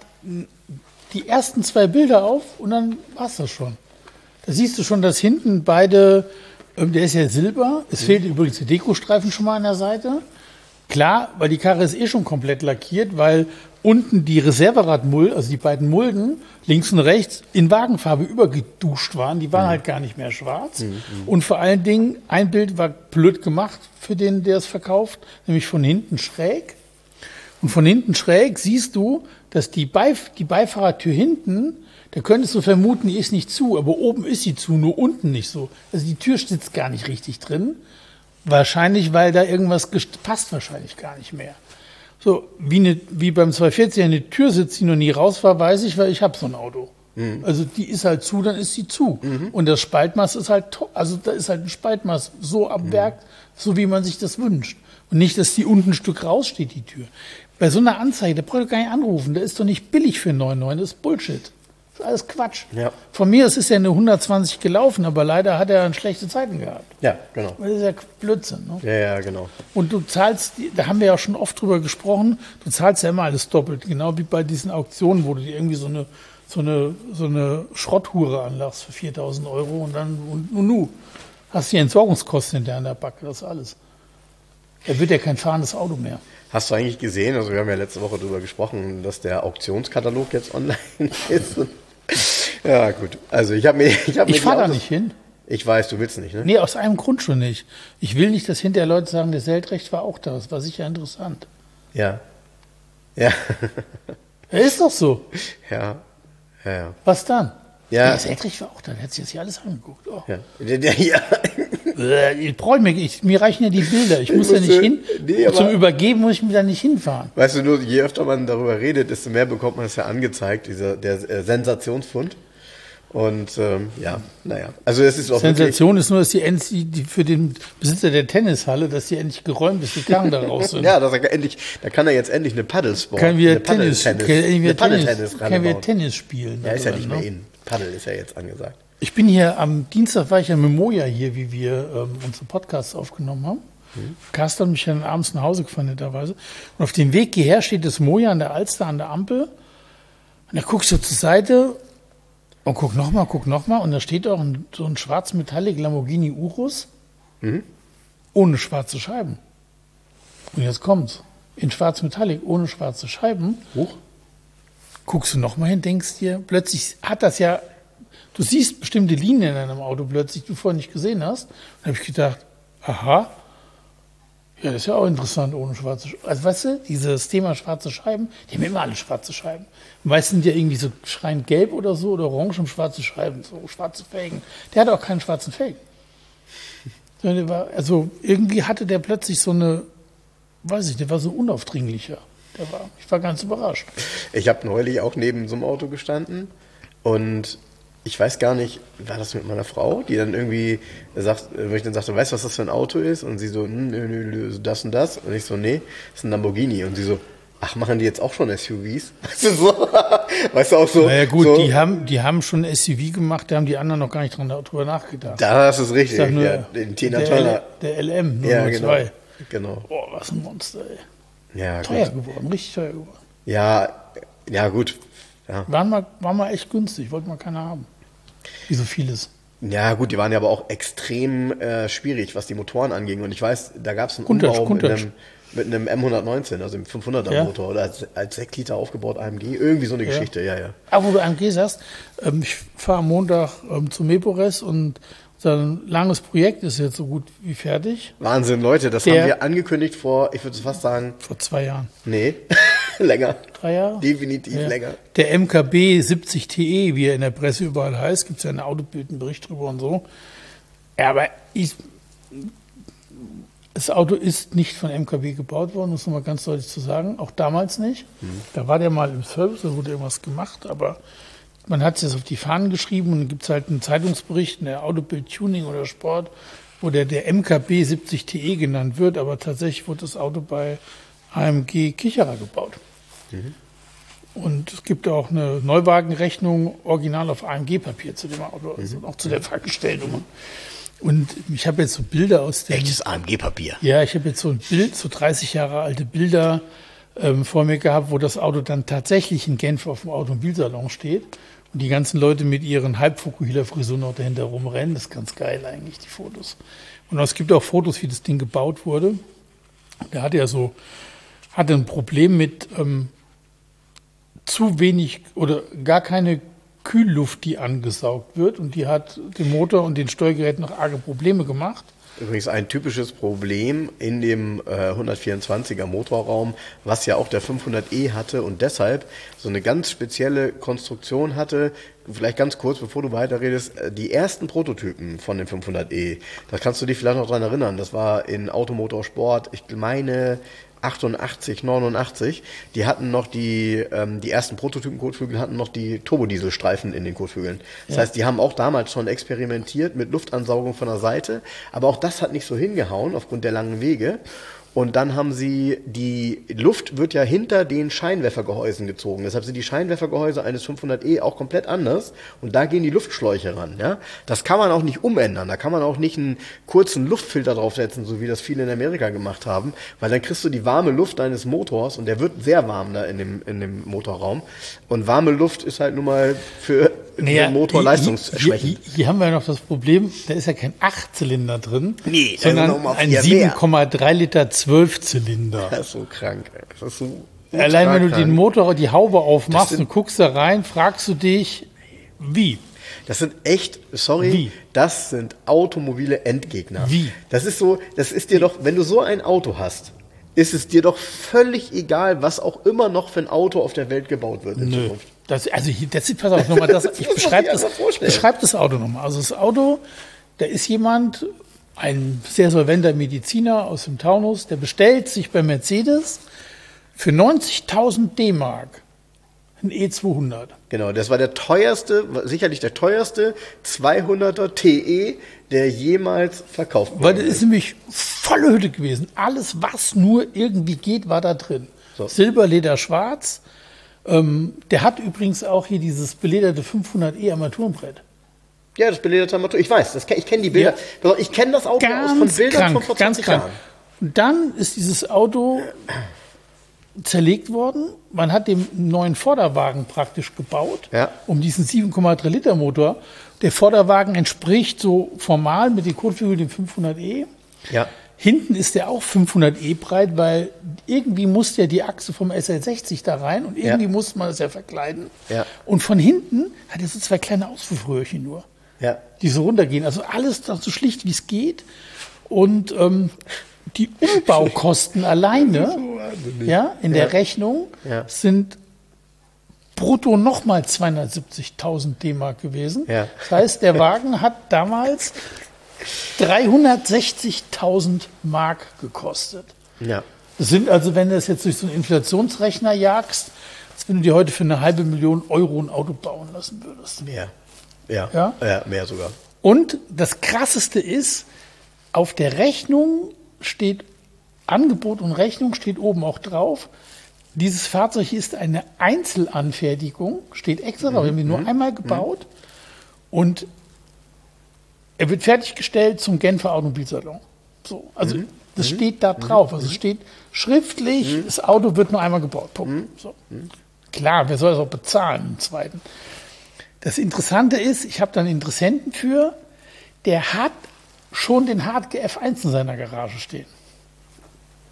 die ersten zwei Bilder auf und dann war's das schon. Da siehst du schon, dass hinten beide, der ist ja silber, es mhm. fehlt übrigens der Dekostreifen schon mal an der Seite. Klar, weil die Karre ist eh schon komplett lackiert, weil unten die Reserveradmulden, also die beiden Mulden, links und rechts, in Wagenfarbe übergeduscht waren. Die waren mhm. halt gar nicht mehr schwarz. Mhm. Und vor allen Dingen, ein Bild war blöd gemacht für den, der es verkauft, nämlich von hinten schräg. Und von hinten schräg siehst du, dass die, Beif- die Beifahrertür hinten, da könntest du vermuten, die ist nicht zu, aber oben ist sie zu, nur unten nicht so. Also die Tür sitzt gar nicht richtig drin. Wahrscheinlich, weil da irgendwas gest- passt wahrscheinlich gar nicht mehr. So, wie, eine, wie beim zweihundertvierzig eine Tür sitzt, die noch nie raus war, weiß ich, weil ich habe so ein Auto. Mhm. Also die ist halt zu, dann ist sie zu. Mhm. Und das Spaltmaß ist halt, to- also da ist halt ein Spaltmaß so am Werk, mhm. so wie man sich das wünscht. Und nicht, dass die unten ein Stück raussteht, die Tür. Bei so einer Anzeige, da braucht ihr gar nicht anrufen, der ist doch nicht billig für neun Komma neun, das ist Bullshit. Das ist alles Quatsch. Ja. Von mir aus ist ja eine hundertzwanzig gelaufen, aber leider hat er schlechte Zeiten gehabt. Ja, genau. Das ist ja Blödsinn. Ne? Ja, ja, genau. Und du zahlst, da haben wir ja schon oft drüber gesprochen, du zahlst ja immer alles doppelt. Genau wie bei diesen Auktionen, wo du dir irgendwie so eine, so eine, so eine Schrotthure anlachst für viertausend Euro und dann, und, und nu, hast die Entsorgungskosten hinterher an der Backe, das ist alles. Er wird ja kein fahrendes Auto mehr. Hast du eigentlich gesehen, also wir haben ja letzte Woche darüber gesprochen, dass der Auktionskatalog jetzt online ist. Ja, gut. Also ich habe mir... Ich, hab ich fahre da nicht hin. Ich weiß, du willst nicht, ne? Nee, aus einem Grund schon nicht. Ich will nicht, dass hinterher Leute sagen, der Seltrecht war auch da. Das war sicher interessant. Ja. Ja. Ja, ist doch so. Ja. Ja, ja. Was dann? Ja. Der Seltrecht war auch da. Der hat sich das hier alles angeguckt. Oh. Ja. Ja. Ich brauche mir, ich, mir reichen ja die Bilder. Ich muss ich musste, ja nicht hin. Nee, Zum Übergeben muss ich mir da nicht hinfahren. Weißt du, nur je öfter man darüber redet, desto mehr bekommt man es ja angezeigt, dieser der äh, Sensationsfund. Und ähm, ja, naja. Also es ist auch Sensation ist nur, dass die, endlich, die für den Besitzer der Tennishalle, dass die endlich geräumt ist, die Karren da raus sind. Ja, dass er endlich, da kann er jetzt endlich eine Paddlesport, können wir eine Tennis, Paddle-Tennis, können wir eine Tennis, können wir Tennis spielen. Ja, ist ja nicht mehr in. Paddel ist ja jetzt angesagt. Ich bin hier, am Dienstag war ich ja mit Moja hier, wie wir ähm, unsere Podcasts aufgenommen haben. Mhm. Carsten hat mich dann abends nach Hause gefahren, netterweise. Und auf dem Weg hierher steht das Moja an der Alster, an der Ampel. Und da guckst du zur Seite und guck nochmal, guck nochmal. Und da steht auch ein, so ein schwarz-metallic Lamborghini Urus mhm. ohne schwarze Scheiben. Und jetzt kommt's. In schwarz-metallic, ohne schwarze Scheiben. Huch. Guckst du nochmal hin, denkst dir, plötzlich hat das ja... Du siehst bestimmte Linien in einem Auto plötzlich, die du vorher nicht gesehen hast. Da habe ich gedacht, aha, ja, das ist ja auch interessant ohne schwarze Scheiben. Also weißt du, dieses Thema schwarze Scheiben, die haben immer alle schwarze Scheiben. Meistens sind ja irgendwie so schreiend gelb oder so oder orange und schwarze Scheiben, so schwarze Felgen. Der hat auch keinen schwarzen Felgen. Also irgendwie hatte der plötzlich so eine, weiß ich, der war so unaufdringlicher. Der war, ich war ganz überrascht. Ich habe neulich auch neben so einem Auto gestanden und ich weiß gar nicht, war das mit meiner Frau, die dann irgendwie sagt, wo ich dann sagte, weißt du, was das für ein Auto ist? Und sie so, nö, nö, nö, das und das. Und ich so, nee, das ist ein Lamborghini. Und sie so, ach, machen die jetzt auch schon S U Vs? Weißt du, so, weißt du auch so. Naja gut, so. die haben, die haben schon S U V gemacht, da haben die anderen noch gar nicht dran, darüber nachgedacht. Da ist es richtig, nur, ja, den Tina der, Turner. L, der L M, Nummer ja, genau, zwei. Genau. Boah, was ein Monster, ey. Ja, teuer gut. geworden, richtig teuer geworden. Ja, ja gut. Ja. Waren mal, war mal echt günstig, wollte mal keiner haben. Wie so vieles. Ja gut, die waren ja aber auch extrem äh, schwierig, was die Motoren anging. Und ich weiß, da gab es einen Kuntersch, Umbau Kuntersch. mit einem, mit einem M hundertneunzehn, also dem fünfhunderter ja. Motor oder als, als sechs Liter aufgebaut A M G. Irgendwie so eine ja. Geschichte, ja, ja. Aber wo du A M G sagst, ähm, ich fahre am Montag ähm, zu Mepores und Sein langes Projekt ist jetzt so gut wie fertig. Wahnsinn, Leute, das Der- haben wir angekündigt vor, ich würde fast sagen, Vor zwei Jahren. nee, länger. Drei Jahre? Definitiv Ja. länger. Der M K B siebzig T E, wie er in der Presse überall heißt, gibt es ja einen Autobild, einen Bericht drüber und so. Ja, aber ich, das Auto ist nicht von M K B gebaut worden, muss man mal ganz deutlich zu sagen. Auch damals nicht. Da war der mal im Service, da wurde irgendwas gemacht, aber man hat es jetzt auf die Fahnen geschrieben und dann gibt es halt einen Zeitungsbericht in der Autobild Tuning oder Sport, wo der, der M K B siebzig T E genannt wird, aber tatsächlich wurde das Auto bei A M G Kicherer gebaut. Und es gibt auch eine Neuwagenrechnung original auf A M G-Papier zu dem Auto, also auch zu der Fahrgestellnummer. Und ich habe jetzt so Bilder aus dem... Echtes A M G-Papier. Ja, ich habe jetzt so ein Bild, so dreißig Jahre alte Bilder ähm, vor mir gehabt, wo das Auto dann tatsächlich in Genf auf dem Automobilsalon steht und die ganzen Leute mit ihren Halbfokuhila-Frisuren noch dahinter rumrennen. Das ist ganz geil eigentlich, die Fotos. Und es gibt auch Fotos, wie das Ding gebaut wurde. Der hatte ja so, hatte ein Problem mit ähm, zu wenig oder gar keine Kühlluft, die angesaugt wird. Und die hat dem Motor und den Steuergeräten noch arge Probleme gemacht. Übrigens ein typisches Problem in dem äh, hundertvierundzwanziger Motorraum, was ja auch der fünfhundert E hatte und deshalb so eine ganz spezielle Konstruktion hatte. Vielleicht ganz kurz, bevor du weiterredest, äh, die ersten Prototypen von dem fünfhundert E, da kannst du dich vielleicht noch dran erinnern, das war in Automotorsport, ich meine achtundachtzig, neunundachtzig, die hatten noch die, ähm, die ersten Prototypen-Kotflügel hatten noch die Turbodieselstreifen in den Kotflügeln. Das Ja. heißt, die haben auch damals schon experimentiert mit Luftansaugung von der Seite, aber auch das hat nicht so hingehauen aufgrund der langen Wege. Und dann haben sie, die Luft wird ja hinter den Scheinwerfergehäusen gezogen. Deshalb sind die Scheinwerfergehäuse eines fünfhundert E auch komplett anders. Und da gehen die Luftschläuche ran. Ja? Das kann man auch nicht umändern. Da kann man auch nicht einen kurzen Luftfilter draufsetzen, so wie das viele in Amerika gemacht haben. Weil dann kriegst du die warme Luft deines Motors und der wird sehr warm da in dem, in dem Motorraum. Und warme Luft ist halt nun mal für Naja, den Motor hier- leistungsschwächend. Hier, hier haben wir noch das Problem, da ist ja kein Achtzylinder drin, Nee, da ist sondern noch mal ein vier mehr. sieben Komma drei Liter Zwölfzylinder. Das ist so krank. ey. Das ist so Allein wenn du ultra den krank. Motor, die Haube aufmachst sind- und guckst da rein, fragst du dich, wie? Das sind echt, sorry, Wie? das sind automobile Endgegner. Wie? Das ist so, das ist dir doch, wenn du so ein Auto hast, ist es dir doch völlig egal, was auch immer noch für ein Auto auf der Welt gebaut wird in Nö. Zukunft. Das, also hier, das ist, pass auf, nochmal, das, Das ich muss man beschreibe sich das, einfach vorstellen. beschreib das Auto nochmal. Also das Auto, da ist jemand, ein sehr solventer Mediziner aus dem Taunus, der bestellt sich bei Mercedes für neunzigtausend D-Mark ein E zweihundert. Genau, das war der teuerste, sicherlich der teuerste zweihunderter T E, der jemals verkauft Weil wurde. das ist nämlich volle Hütte gewesen. Alles, was nur irgendwie geht, war da drin. So. Silber, Leder, Schwarz. Ähm, der hat übrigens auch hier dieses belederte fünfhundert E Armaturenbrett. Ja, das belederte Armatur. Ich weiß, das, kenn- ich kenne die Bilder. Ja. Ich kenne das Auto aus von Ganz Bildern krank, von vor ganz zwanzig krank. Jahren. Und dann ist dieses Auto zerlegt worden. Man hat den neuen Vorderwagen praktisch gebaut, Ja. um diesen sieben Komma drei Liter Motor. Der Vorderwagen entspricht so formal mit den Kotflügeln dem fünfhundert E. Ja. Hinten ist der auch fünfhundert E breit, weil irgendwie muss ja die Achse vom S L sechzig da rein und irgendwie Ja. muss man das ja verkleiden. Ja. Und von hinten hat er so zwei kleine Auspuffröhrchen nur, Ja. die so runtergehen. Also alles doch so schlicht, wie es geht. Und ähm, die Umbaukosten alleine ja, in der Ja. Rechnung Ja. sind brutto nochmal zweihundertsiebzigtausend D-Mark gewesen. Ja. Das heißt, der Wagen hat damals dreihundertsechzigtausend Mark gekostet. Ja. Das sind also, wenn du das jetzt durch so einen Inflationsrechner jagst, als wenn du dir heute für eine halbe Million Euro ein Auto bauen lassen würdest. Mehr. Ja. Ja? Ja, mehr sogar. Und das Krasseste ist, auf der Rechnung steht, Angebot und Rechnung steht oben auch drauf, dieses Fahrzeug ist eine Einzelanfertigung, steht extra drauf, wir haben ihn nur einmal gebaut und er wird fertiggestellt zum Genfer Automobilsalon. So, also das steht da drauf, also es steht schriftlich, das Auto wird nur einmal gebaut. Punkt. So. Klar, wer soll das auch bezahlen im Zweiten? Das Interessante ist, ich habe da einen Interessenten für, der hat schon den Hartge F eins in seiner Garage stehen.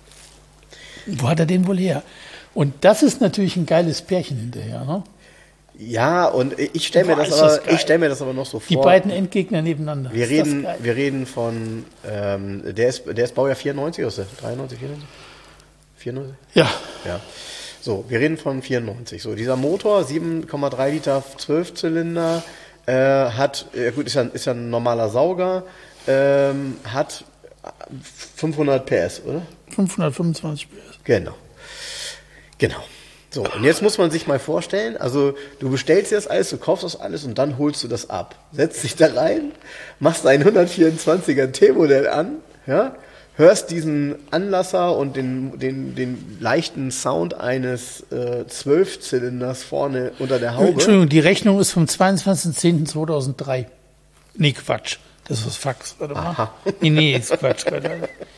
Wo hat er den wohl her? Und das ist natürlich ein geiles Pärchen hinterher. Ne? Ja, und ich stelle mir, Boah, das ist das aber- geil. ich stell mir das aber noch so vor. Die beiden Endgegner nebeneinander. Wir Ist das reden, geil. wir reden von, ähm, der ist, der ist Baujahr vierundneunzig, oder ist der? dreiundneunzig, vierundneunzig? vierundneunzig? Ja, Ja. So, wir reden von vierundneunzig. So, dieser Motor, sieben Komma drei Liter, zwölf Zylinder, äh, hat, äh, gut, ist ja, ist ja ein normaler Sauger, ähm, hat fünfhundert P S, oder? fünfhundertfünfundzwanzig P S. Genau. Genau. So, und jetzt muss man sich mal vorstellen, also du bestellst dir das alles, du kaufst das alles und dann holst du das ab. Setzt dich da rein, machst ein hundertvierundzwanziger T-Modell an, ja, hörst diesen Anlasser und den, den, den leichten Sound eines äh, Zwölfzylinders vorne unter der Haube. Entschuldigung, die Rechnung ist vom zweiundzwanzigsten zehnten zweitausenddrei. Nee, Quatsch. Das ist das Fax. Warte mal. Aha. Nee, nee, ist Quatsch. Warte.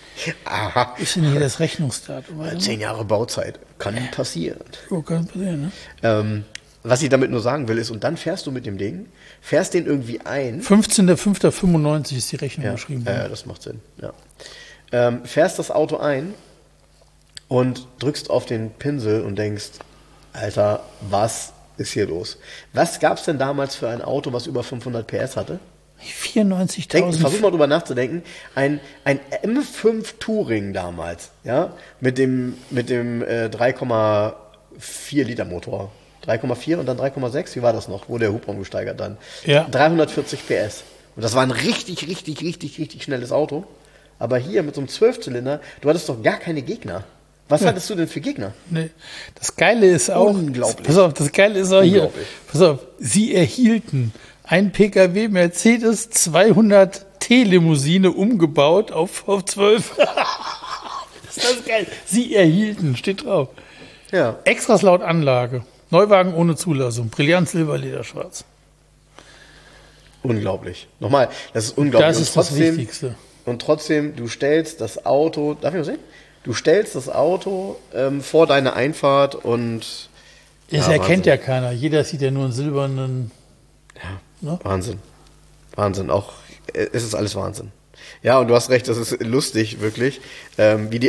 Aha, Ist denn hier das Rechnungsdatum? Warte mal. zehn Jahre Bauzeit. Kann passieren. Oh, kann passieren, ne? Ähm, was ich damit nur sagen will, ist, und dann fährst du mit dem Ding, fährst den irgendwie ein. fünfzehnter fünfter fünfundneunzig ist die Rechnung Ja, geschrieben. ja, das macht Sinn. Ja. Ähm, fährst das Auto ein und drückst auf den Pinsel und denkst, Alter, was ist hier los? Was gab es denn damals für ein Auto, was über fünfhundert P S hatte? Denk, vierundneunzigtausend. versuch mal drüber nachzudenken. Ein, ein M fünf Touring damals, ja, mit dem, mit dem äh, drei Komma vier Liter Motor. drei Komma vier und dann drei Komma sechs, wie war das noch? Wo der Hubraum gesteigert dann? Ja. dreihundertvierzig P S. Und das war ein richtig, richtig, richtig, richtig schnelles Auto. Aber hier mit so einem Zwölfzylinder, du hattest doch gar keine Gegner. Was Ja. hattest du denn für Gegner? Nee. Das Geile ist auch, Unglaublich. pass auf, das Geile ist auch hier, Unglaublich. pass auf, sie erhielten ein P K W Mercedes zweihundert T-Limousine umgebaut auf V zwölf. Das ist das geil. Sie erhielten, steht drauf. Ja. Extras laut Anlage. Neuwagen ohne Zulassung. Brillant Silber, Lederschwarz. Unglaublich. Nochmal, das ist unglaublich. Das Und ist das trotzdem- Wichtigste. Und trotzdem, du stellst das Auto, darf ich mal sehen? Du stellst das Auto ähm, vor deine Einfahrt und Das Ja, erkennt Wahnsinn. ja keiner. Jeder sieht ja nur einen silbernen. Ne? Wahnsinn. Wahnsinn. Auch äh, es ist alles Wahnsinn. Ja, und du hast recht, das ist lustig, wirklich. Ähm, wie die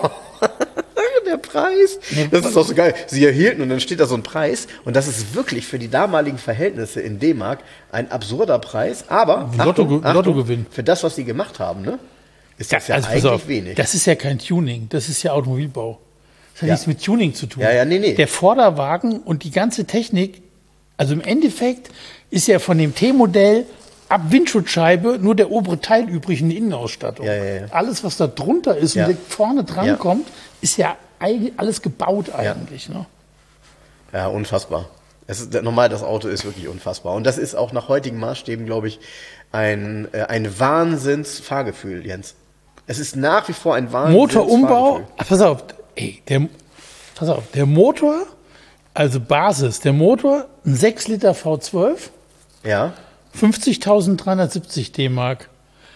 der Preis. Nee, Das ist auch so geil. Sie erhielten und dann steht da so ein Preis und das ist wirklich für die damaligen Verhältnisse in D-Mark ein absurder Preis, aber Lotto- Achtung, Achtung, Lottogewinn. für das, was sie gemacht haben, ne? Ist das ja, also pass eigentlich auf, wenig. das ist ja kein Tuning, das ist ja Automobilbau. Das hat Ja. nichts mit Tuning zu tun. Ja, ja, nee, nee. Der Vorderwagen und die ganze Technik, also im Endeffekt ist ja von dem T-Modell ab Windschutzscheibe nur der obere Teil übrig in der Innenausstattung. Ja, ja, ja. Alles, was da drunter ist Ja. und direkt vorne dran Ja. kommt, ist ja eigentlich alles gebaut eigentlich. Ne? Ja, unfassbar. Es ist, normal, das Auto ist wirklich unfassbar. Und das ist auch nach heutigen Maßstäben, glaube ich, ein, äh, ein Wahnsinns-Fahrgefühl, Jens. Es ist nach wie vor ein Wahnsinns-Fahrgefühl. Motorumbau, ah, pass auf, ey, der, pass auf, der Motor, also Basis, der Motor, ein sechs Liter V zwölf, Ja, fünfzigtausenddreihundertsiebzig D-Mark.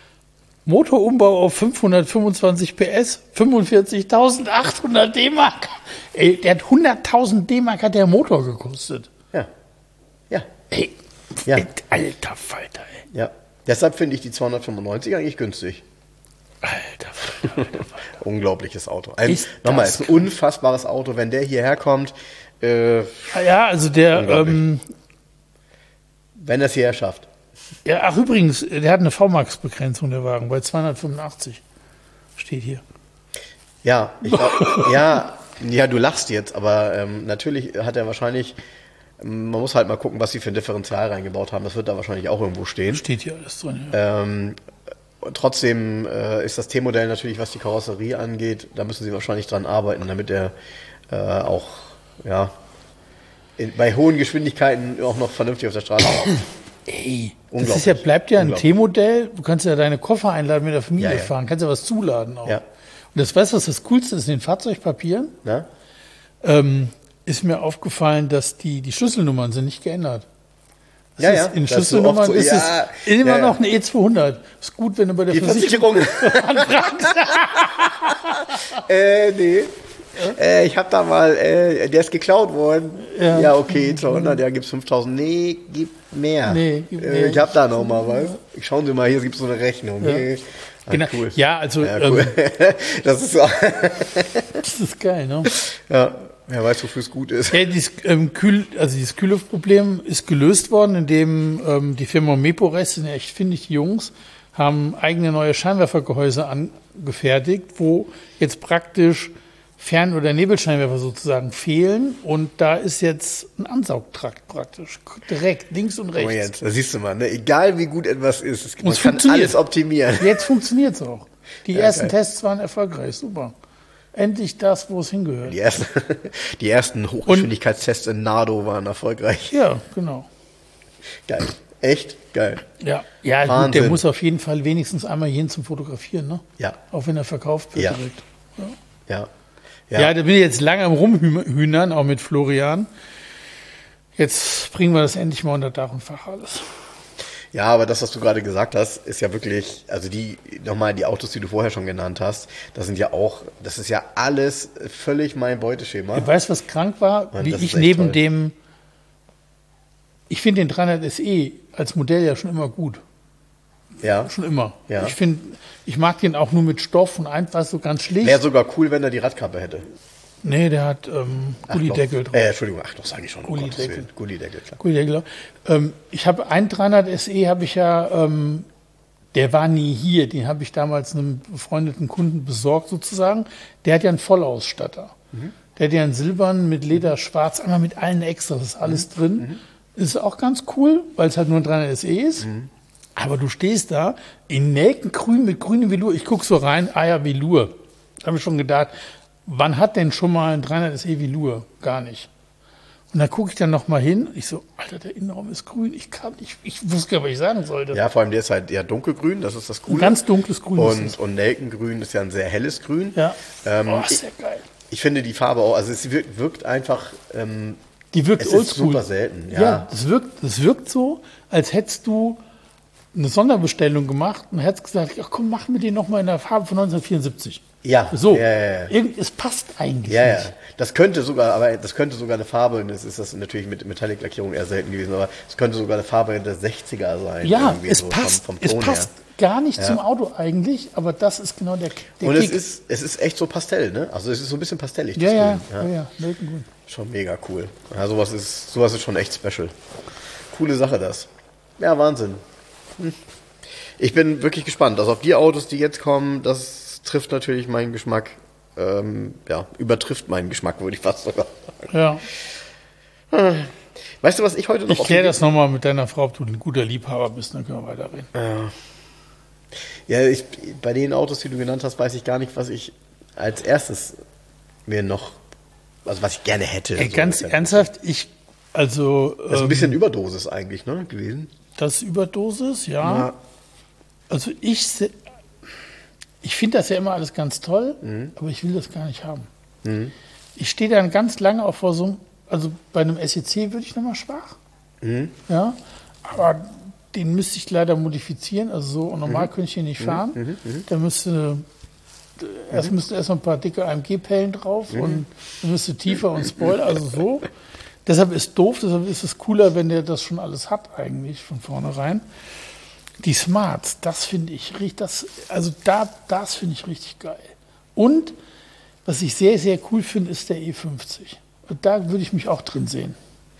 Motorumbau auf fünfhundertfünfundzwanzig P S, fünfundvierzigtausendachthundert D-Mark. Ey, der hat hunderttausend D-Mark hat der Motor gekostet. ja, ja, Ey, Ja. ey, alter Falter, ey. ja. Deshalb finde ich die zweihundertfünfundneunzig eigentlich günstig. Alter Falter, alter Falter. Unglaubliches Auto. Ein, Ist nochmal, das ist ein unfassbares Auto. Wenn der hierher kommt, äh, Ja, also der, Unglaublich. ähm, wenn er es hierher schafft. ja, ach übrigens, der hat eine V MAX-Begrenzung, der Wagen, bei zweihundertfünfundachtzig. Steht hier. Ja, ich glaub, ja, ja, du lachst jetzt, aber ähm, natürlich hat er wahrscheinlich, ähm, man muss halt mal gucken, was sie für ein Differential reingebaut haben. Das wird da wahrscheinlich auch irgendwo stehen. Steht hier alles drin. Ja. Ähm, trotzdem äh, ist das T-Modell natürlich, was die Karosserie angeht, da müssen sie wahrscheinlich dran arbeiten, damit er äh, auch ja, in, bei hohen Geschwindigkeiten auch noch vernünftig auf der Straße fährt. Ey, das Unglaublich. ist ja, bleibt ja ein Unglaublich. T-Modell. Du kannst ja deine Koffer einladen, mit der Familie Ja, ja. fahren, kannst ja was zuladen auch. Ja. Und das weißt du, was das Coolste ist in den Fahrzeugpapieren? Ne? Ähm, ist mir aufgefallen, dass die, die Schlüsselnummern sind nicht geändert. Das Ja, ist, ja, in das ist so Schlüsselnummern oft so, ist ja, es immer ja, ja. noch eine E zweihundert. Ist gut, wenn du bei der Die Versicherung Versicherung. anfragst. äh, nee. Äh, ich hab da mal, äh, der ist geklaut worden. Ja. Ja, okay, zweihundert, ja, gibt's fünftausend. Nee, gibt mehr. Nee, gibt äh, mehr. Ich hab da noch mal was. Schauen Sie mal, hier gibt's so eine Rechnung. Ja. Nee. Ah, Genau. cool. Ja, also Ja, cool. ähm, Das ist so. das ist geil, ne? Ja, Wer weiß, wofür es gut ist. Ja, dieses, ähm, Kühl, also dieses Kühlluftproblem ist gelöst worden, indem ähm, die Firma Mepores, sind ja echt findige Jungs, haben eigene neue Scheinwerfergehäuse angefertigt, wo jetzt praktisch Fern- oder Nebelscheinwerfer sozusagen fehlen. Und da ist jetzt ein Ansaugtrakt praktisch. Direkt, links und rechts. Oh, jetzt, da siehst du mal, ne? Egal wie gut etwas ist, es, man es kann funktioniert. alles optimieren. Jetzt funktioniert es auch. Die Ja, ersten geil. Tests waren erfolgreich, super. Endlich das, wo es hingehört. Die ersten, die ersten Hochgeschwindigkeitstests in Nardo waren erfolgreich. Ja, genau. Geil. Echt geil. Ja, ja gut, Wahnsinn. der muss auf jeden Fall wenigstens einmal hin zum Fotografieren, ne? Ja. Auch wenn er verkauft wird Ja. direkt. Ja. Ja. da bin ich jetzt lange am Rumhühnern, auch mit Florian. Jetzt bringen wir das endlich mal unter Dach und Fach alles. Ja, aber das, was du gerade gesagt hast, ist ja wirklich, also die, nochmal die Autos, die du vorher schon genannt hast, das sind ja auch, das ist ja alles völlig mein Beuteschema. Du weißt, was krank war? Mann, Wie das ich ist echt neben toll. dem, ich finde den dreihundert S E als Modell ja schon immer gut. Ja. Schon immer. Ja. Ich finde, ich mag den auch nur mit Stoff und einfach so ganz schlicht. Wäre sogar cool, wenn er die Radkappe hätte. Nee, der hat ähm, Gullideckel Ach, drauf. äh, Entschuldigung, ach doch, sage ich schon. um Gullideckel. Gottes Willen. Gullideckel, klar. Gullideckel. Ähm, ich habe einen dreihundert S E, habe ich ja, ähm, der war nie hier. Den habe ich damals einem befreundeten Kunden besorgt sozusagen. Der hat ja einen Vollausstatter. Mhm. Der hat ja einen silbernen mit Leder schwarz, einmal mit allen Extras, ist alles Mhm. drin. Ist auch ganz cool, weil es halt nur ein dreihundert S E ist. Mhm. Aber du stehst da in Nelkengrün mit grünem Velour. Ich gucke so rein, ah ja, Velour. Da habe ich schon gedacht, wann hat denn schon mal ein dreihundert S E Velour? Gar nicht. Und dann gucke ich dann noch mal hin. Ich so, Alter, der Innenraum ist grün. Ich kann nicht, ich wusste gar nicht, was ich sagen sollte. Ja, vor allem der ist halt eher dunkelgrün, das ist das Coole. Ein ganz dunkles Grün ist Und, es. und Nelkengrün ist ja ein sehr helles Grün. Ja. Ähm, oh, ich, sehr geil. ich finde die Farbe auch, also es wirkt, wirkt einfach, ähm, Die wirkt es ist oldschool. super selten. Ja, Ja, das wirkt, das wirkt so, als hättest du eine Sonderbestellung gemacht und hättest gesagt, ach komm, mach mir den noch mal in der Farbe von neunzehnhundertvierundsiebzig. Ja, So. ja, ja, ja. Irgend, es passt eigentlich Ja, ja. nicht. Das könnte sogar, aber das könnte sogar eine Farbe, und das ist das natürlich mit Metallic-Lackierung eher selten gewesen, aber es könnte sogar eine Farbe der sechziger sein. Ja, irgendwie es so passt, vom, vom es Ton passt her. gar nicht zum Auto eigentlich, aber das ist genau der, der Und Kick. es ist, es ist echt so Pastell, ne? Also es ist so ein bisschen pastellig, das ja, ja, Grün. ja, ja, Nelkengrün. Schon mega cool. Ja, sowas ist, sowas ist schon echt special. Coole Sache das. Ja, Wahnsinn. Hm. Ich bin wirklich gespannt. Also auf die Autos, die jetzt kommen, das trifft natürlich meinen Geschmack, ähm, ja, übertrifft meinen Geschmack, würde ich fast sogar sagen. Ja. Weißt du, was ich heute noch Ich auf kläre die- das nochmal mit deiner Frau, ob du ein guter Liebhaber bist, dann können wir weiterreden. Ja, ich, bei den Autos, die du genannt hast, weiß ich gar nicht, was ich als erstes mir noch, also was ich gerne hätte. Ey, So ganz ungefähr. ernsthaft, ich, also, Das ist ein ähm, bisschen Überdosis eigentlich, ne, gewesen. das ist Überdosis, ja. Ja. Also ich, se- ich finde das ja immer alles ganz toll, Mhm. aber ich will das gar nicht haben. Ich stehe dann ganz lange auch vor so einem, also bei einem S E C würde ich nochmal schwach. Mhm. Ja, aber den müsste ich leider modifizieren, also so normal Mhm. könnte ich hier nicht fahren. Da müsste, erst müsste erst noch ein paar dicke A M G-Pellen drauf Mhm. und dann müsste tiefer und Spoiler, also so. Deshalb ist doof, deshalb ist es cooler, wenn der das schon alles hat eigentlich von vornherein. Die Smarts, das finde ich richtig, das, also da, das finde ich richtig geil. Und was ich sehr, sehr cool finde, ist der E fünfzig. Und da würde ich mich auch drin sehen.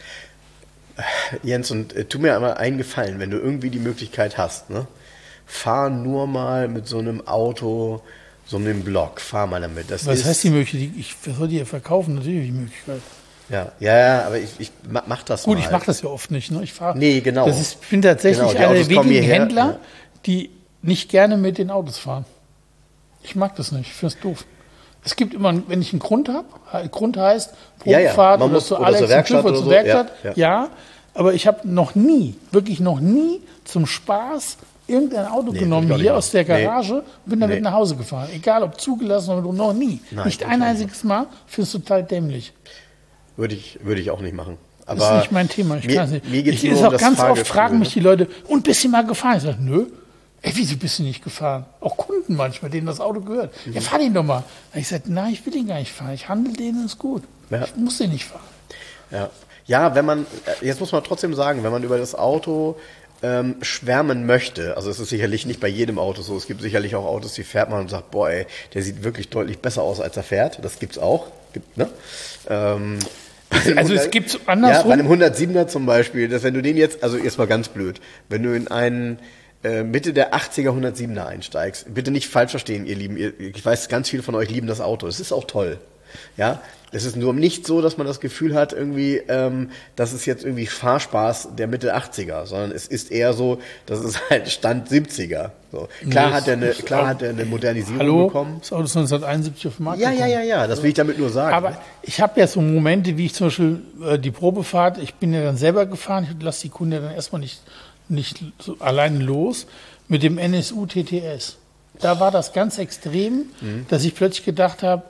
Jens, und äh, tu mir einmal einen Gefallen, wenn du irgendwie die Möglichkeit hast, ne? Fahr nur mal mit so einem Auto, so einem Block, fahr mal damit. Das Was ist, heißt die Möglichkeit? Ich was soll die ja verkaufen, natürlich die Möglichkeit. Ja, ja, ja, aber ich, ich ma- mach das Gut, mal. ich mache das ja oft nicht. Ne? Ich fahr, Nee, genau. Das ist, ich bin tatsächlich Genau, die einer der Autos kommen wenigen hierher, Händler, ja. die nicht gerne mit den Autos fahren. Ich mag das nicht, ich finde es doof. Es gibt immer, wenn ich einen Grund habe, Grund heißt Ja, ja, Probefahrt man oder muss- zu oder Alex zur und Werkstatt TÜV oder oder zur so, Werkstatt, ja, ja, ja. aber ich habe noch nie, wirklich noch nie zum Spaß irgendein Auto Nee, genommen würde ich auch hier nicht aus der machen. Nee. Garage und bin damit Nee. nach Hause gefahren. Egal ob zugelassen oder noch nie. Nein, nicht würde ein ich auch einziges Mal, finde es total dämlich. Würde ich, würde ich auch nicht machen. Aber Das ist nicht mein Thema. Ich mir, kann es nicht. mir geht's ich, nur ist um auch das ganz oft Fahrgefühl, fragen mich ne? die Leute, und bist du mal gefahren? Ich sage, nö. Ey, wieso bist du nicht gefahren? Auch Kunden manchmal, denen das Auto gehört. Mhm. Ja, fahr den doch mal. Ich sage, nein, ich will den gar nicht fahren. Ich handle den, ist gut. Ja. Ich muss den nicht fahren. Ja. ja, wenn man, äh, jetzt muss man trotzdem sagen, wenn man über das Auto ähm, schwärmen möchte, also es ist sicherlich nicht bei jedem Auto so, es gibt sicherlich auch Autos, die fährt man und sagt, boah ey, der sieht wirklich deutlich besser aus, als er fährt, das gibt's auch. Ne? Ähm, Also es gibt andersrum. Ja, bei einem hundertsiebener zum Beispiel, dass wenn du den jetzt, also erstmal ganz blöd, wenn du in einen äh, Mitte der achtziger hundertsiebener einsteigst, bitte nicht falsch verstehen, ihr Lieben, ihr, ich weiß, ganz viele von euch lieben das Auto, es ist auch toll, ja, es ist nur nicht so, dass man das Gefühl hat, irgendwie, ähm, das ist jetzt irgendwie Fahrspaß der Mitte achtziger, sondern es ist eher so, das ist halt Stand siebziger. So. Klar Nee, hat er eine, ist- klar hat er eine Modernisierung Hallo, bekommen. das Auto ist neunzehnhunderteinundsiebzig auf den Markt Ja, ja, gekommen. ja, ja, das will ich damit nur sagen. Aber ich habe ja so Momente, wie ich zum Beispiel äh, die Probefahrt, ich bin ja dann selber gefahren, ich lasse die Kunden ja dann erstmal nicht, nicht so alleine los, mit dem N S U T T S. Da war das ganz extrem, Mhm. dass ich plötzlich gedacht habe,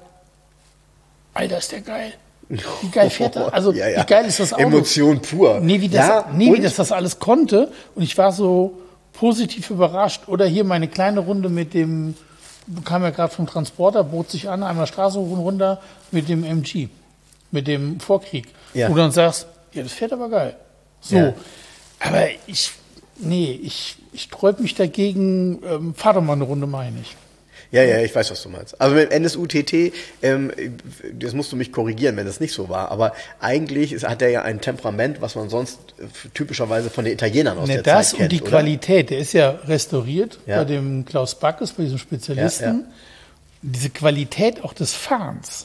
Alter, ist der geil. Wie geil fährt er? Also Ja, ja. wie geil ist das Auto? Emotion pur. Nee, wie das, Ja, nee, wie und? das das alles konnte. Und ich war so positiv überrascht. Oder hier meine kleine Runde mit dem, kam ja gerade vom Transporter, bot sich an, einmal Straße hoch und runter mit dem M G, mit dem Vorkrieg. Ja. Wo du dann sagst, ja, das fährt aber geil. So. Ja. Aber ich, nee, ich, ich sträub mich dagegen, ähm, fahr doch mal eine Runde, meine ich. Ja, ja, ich weiß, was du meinst. Also mit N S U T T, ähm, das musst du mich korrigieren, wenn das nicht so war, aber eigentlich ist, hat er ja ein Temperament, was man sonst äh, typischerweise von den Italienern aus Ne, der das Zeit kennt, und die oder? Qualität, der ist ja restauriert Ja. bei dem Klaus Backes, bei diesem Spezialisten. Ja, ja. Diese Qualität auch des Fahrens.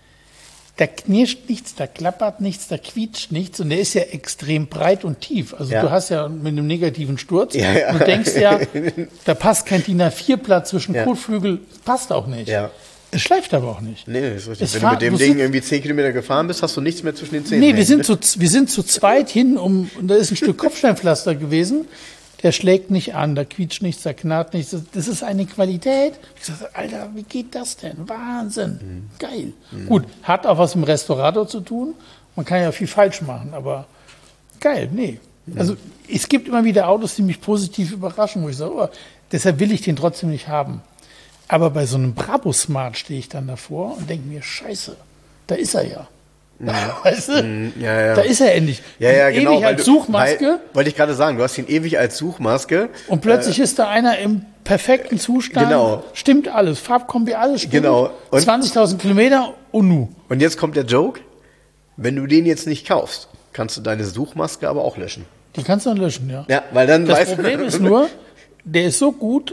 Da knirscht nichts, da klappert nichts, da quietscht nichts und der ist ja extrem breit und tief. Also Ja. du hast ja mit einem negativen Sturz Ja, ja. und denkst ja, da passt kein D I N A vier Blatt zwischen Ja. Kotflügel, passt auch nicht. Ja. Es schleift aber auch nicht. Nee, das ist richtig. Es Wenn fahr- du mit dem du Ding sitzt- irgendwie zehn Kilometer gefahren bist, hast du nichts mehr zwischen den Zähnen. Nee, wir hängen, sind, zu, wir sind zu zweit hin, um, und da ist ein Stück Kopfsteinpflaster gewesen. Der schlägt nicht an, da quietscht nichts, da knarrt nichts. Das- Das ist eine Qualität. Ich sage, Alter, wie geht das denn? Wahnsinn. Geil. Gut, hat auch was mit dem Restaurator zu tun. Man kann ja viel falsch machen, aber geil, nee. Also es gibt immer wieder Autos, die mich positiv überraschen, wo ich sage, oh, deshalb will ich den trotzdem nicht haben. Aber bei so einem Brabus Smart stehe ich dann davor und denke mir, scheiße, da ist er ja. Weißt du? ja, ja. Da ist er endlich. Ja, ja, genau. Ewig weil als du- Suchmaske Weil, wollte ich gerade sagen, du hast ihn ewig als Suchmaske. und plötzlich ist da einer im perfekten Zustand. Genau. Stimmt alles. Farbkombi, alles stimmt. Genau. Und- zwanzigtausend Kilometer und nu. Und jetzt kommt der Joke. Wenn du den jetzt nicht kaufst, kannst du deine Suchmaske aber auch löschen. Die kannst du dann löschen, ja. Ja, weil dann Das weißt Problem ist nur, der ist so gut,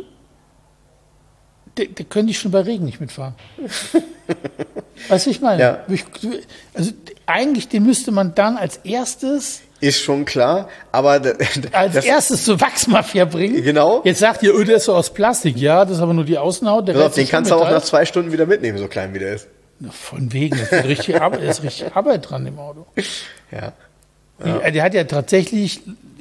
der, der könnte ich schon bei Regen nicht mitfahren. Weißt du, ich meine? Ja. Ich- Also eigentlich, den müsste man dann als erstes ist schon klar, aber d- als das, erstes zur Wachsmafia bringen. Genau. Jetzt sagt ihr, oh, der ist so aus Plastik. Ja, das ist aber nur die Außenhaut. Der pass auf, Rest den ist kannst du auch Metall. nach zwei Stunden wieder mitnehmen, so klein wie der ist. Na, Von wegen, das ist richtig Arbeit, da ist richtig Arbeit dran im Auto. Ja. Die, der hat ja tatsächlich,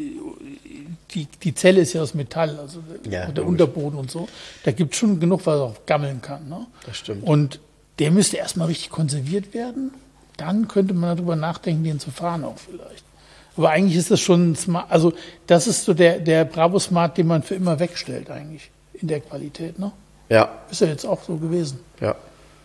die, die Zelle ist ja aus Metall, also der, Ja, der logisch. Unterboden und so. Da gibt es schon genug, was auch gammeln kann. Ne? Das stimmt. Und der müsste erstmal richtig konserviert werden. Dann könnte man darüber nachdenken, den zu fahren auch vielleicht. Aber eigentlich ist das schon smart, also das ist so der, der Bravo Smart, den man für immer wegstellt eigentlich in der Qualität. Ne? Ja, Ist ja jetzt auch so gewesen. ja.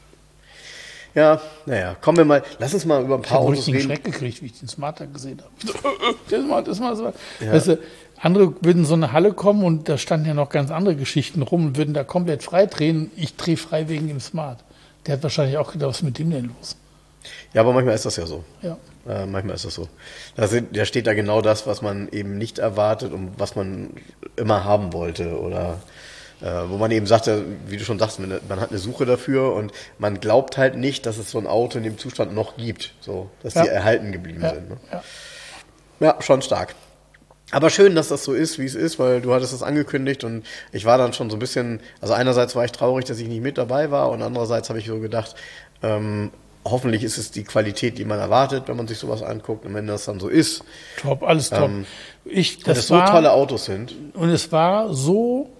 Ja, naja, kommen wir mal, lass uns mal über ein Ich paar habe einen Autos richtigen reden. Schreck gekriegt, wie ich den Smarter gesehen habe. Der Smart, der Smart, der Smart. Weißt du, andere würden in so eine Halle kommen und da standen ja noch ganz andere Geschichten rum und würden da komplett frei drehen. Ich drehe frei wegen dem Smart. Der hat wahrscheinlich auch gedacht, was ist mit dem denn los? Ja, aber manchmal ist das ja so. Ja. Äh, manchmal ist das so. Da, sind, da steht da genau das, was man eben nicht erwartet und was man immer haben wollte. Oder äh, wo man eben sagte, wie du schon sagst, man, man hat eine Suche dafür und man glaubt halt nicht, dass es so ein Auto in dem Zustand noch gibt. So, dass Ja. die erhalten geblieben Ja. sind. Ne? Ja. Ja, schon stark. Aber schön, dass das so ist, wie es ist, weil du hattest es angekündigt und ich war dann schon so ein bisschen, also einerseits war ich traurig, dass ich nicht mit dabei war und andererseits habe ich so gedacht, ähm, hoffentlich ist es die Qualität, die man erwartet, wenn man sich sowas anguckt und wenn das dann so ist, Top, alles top. Ähm, ich, dass das es so war, tolle Autos sind. Und es war so,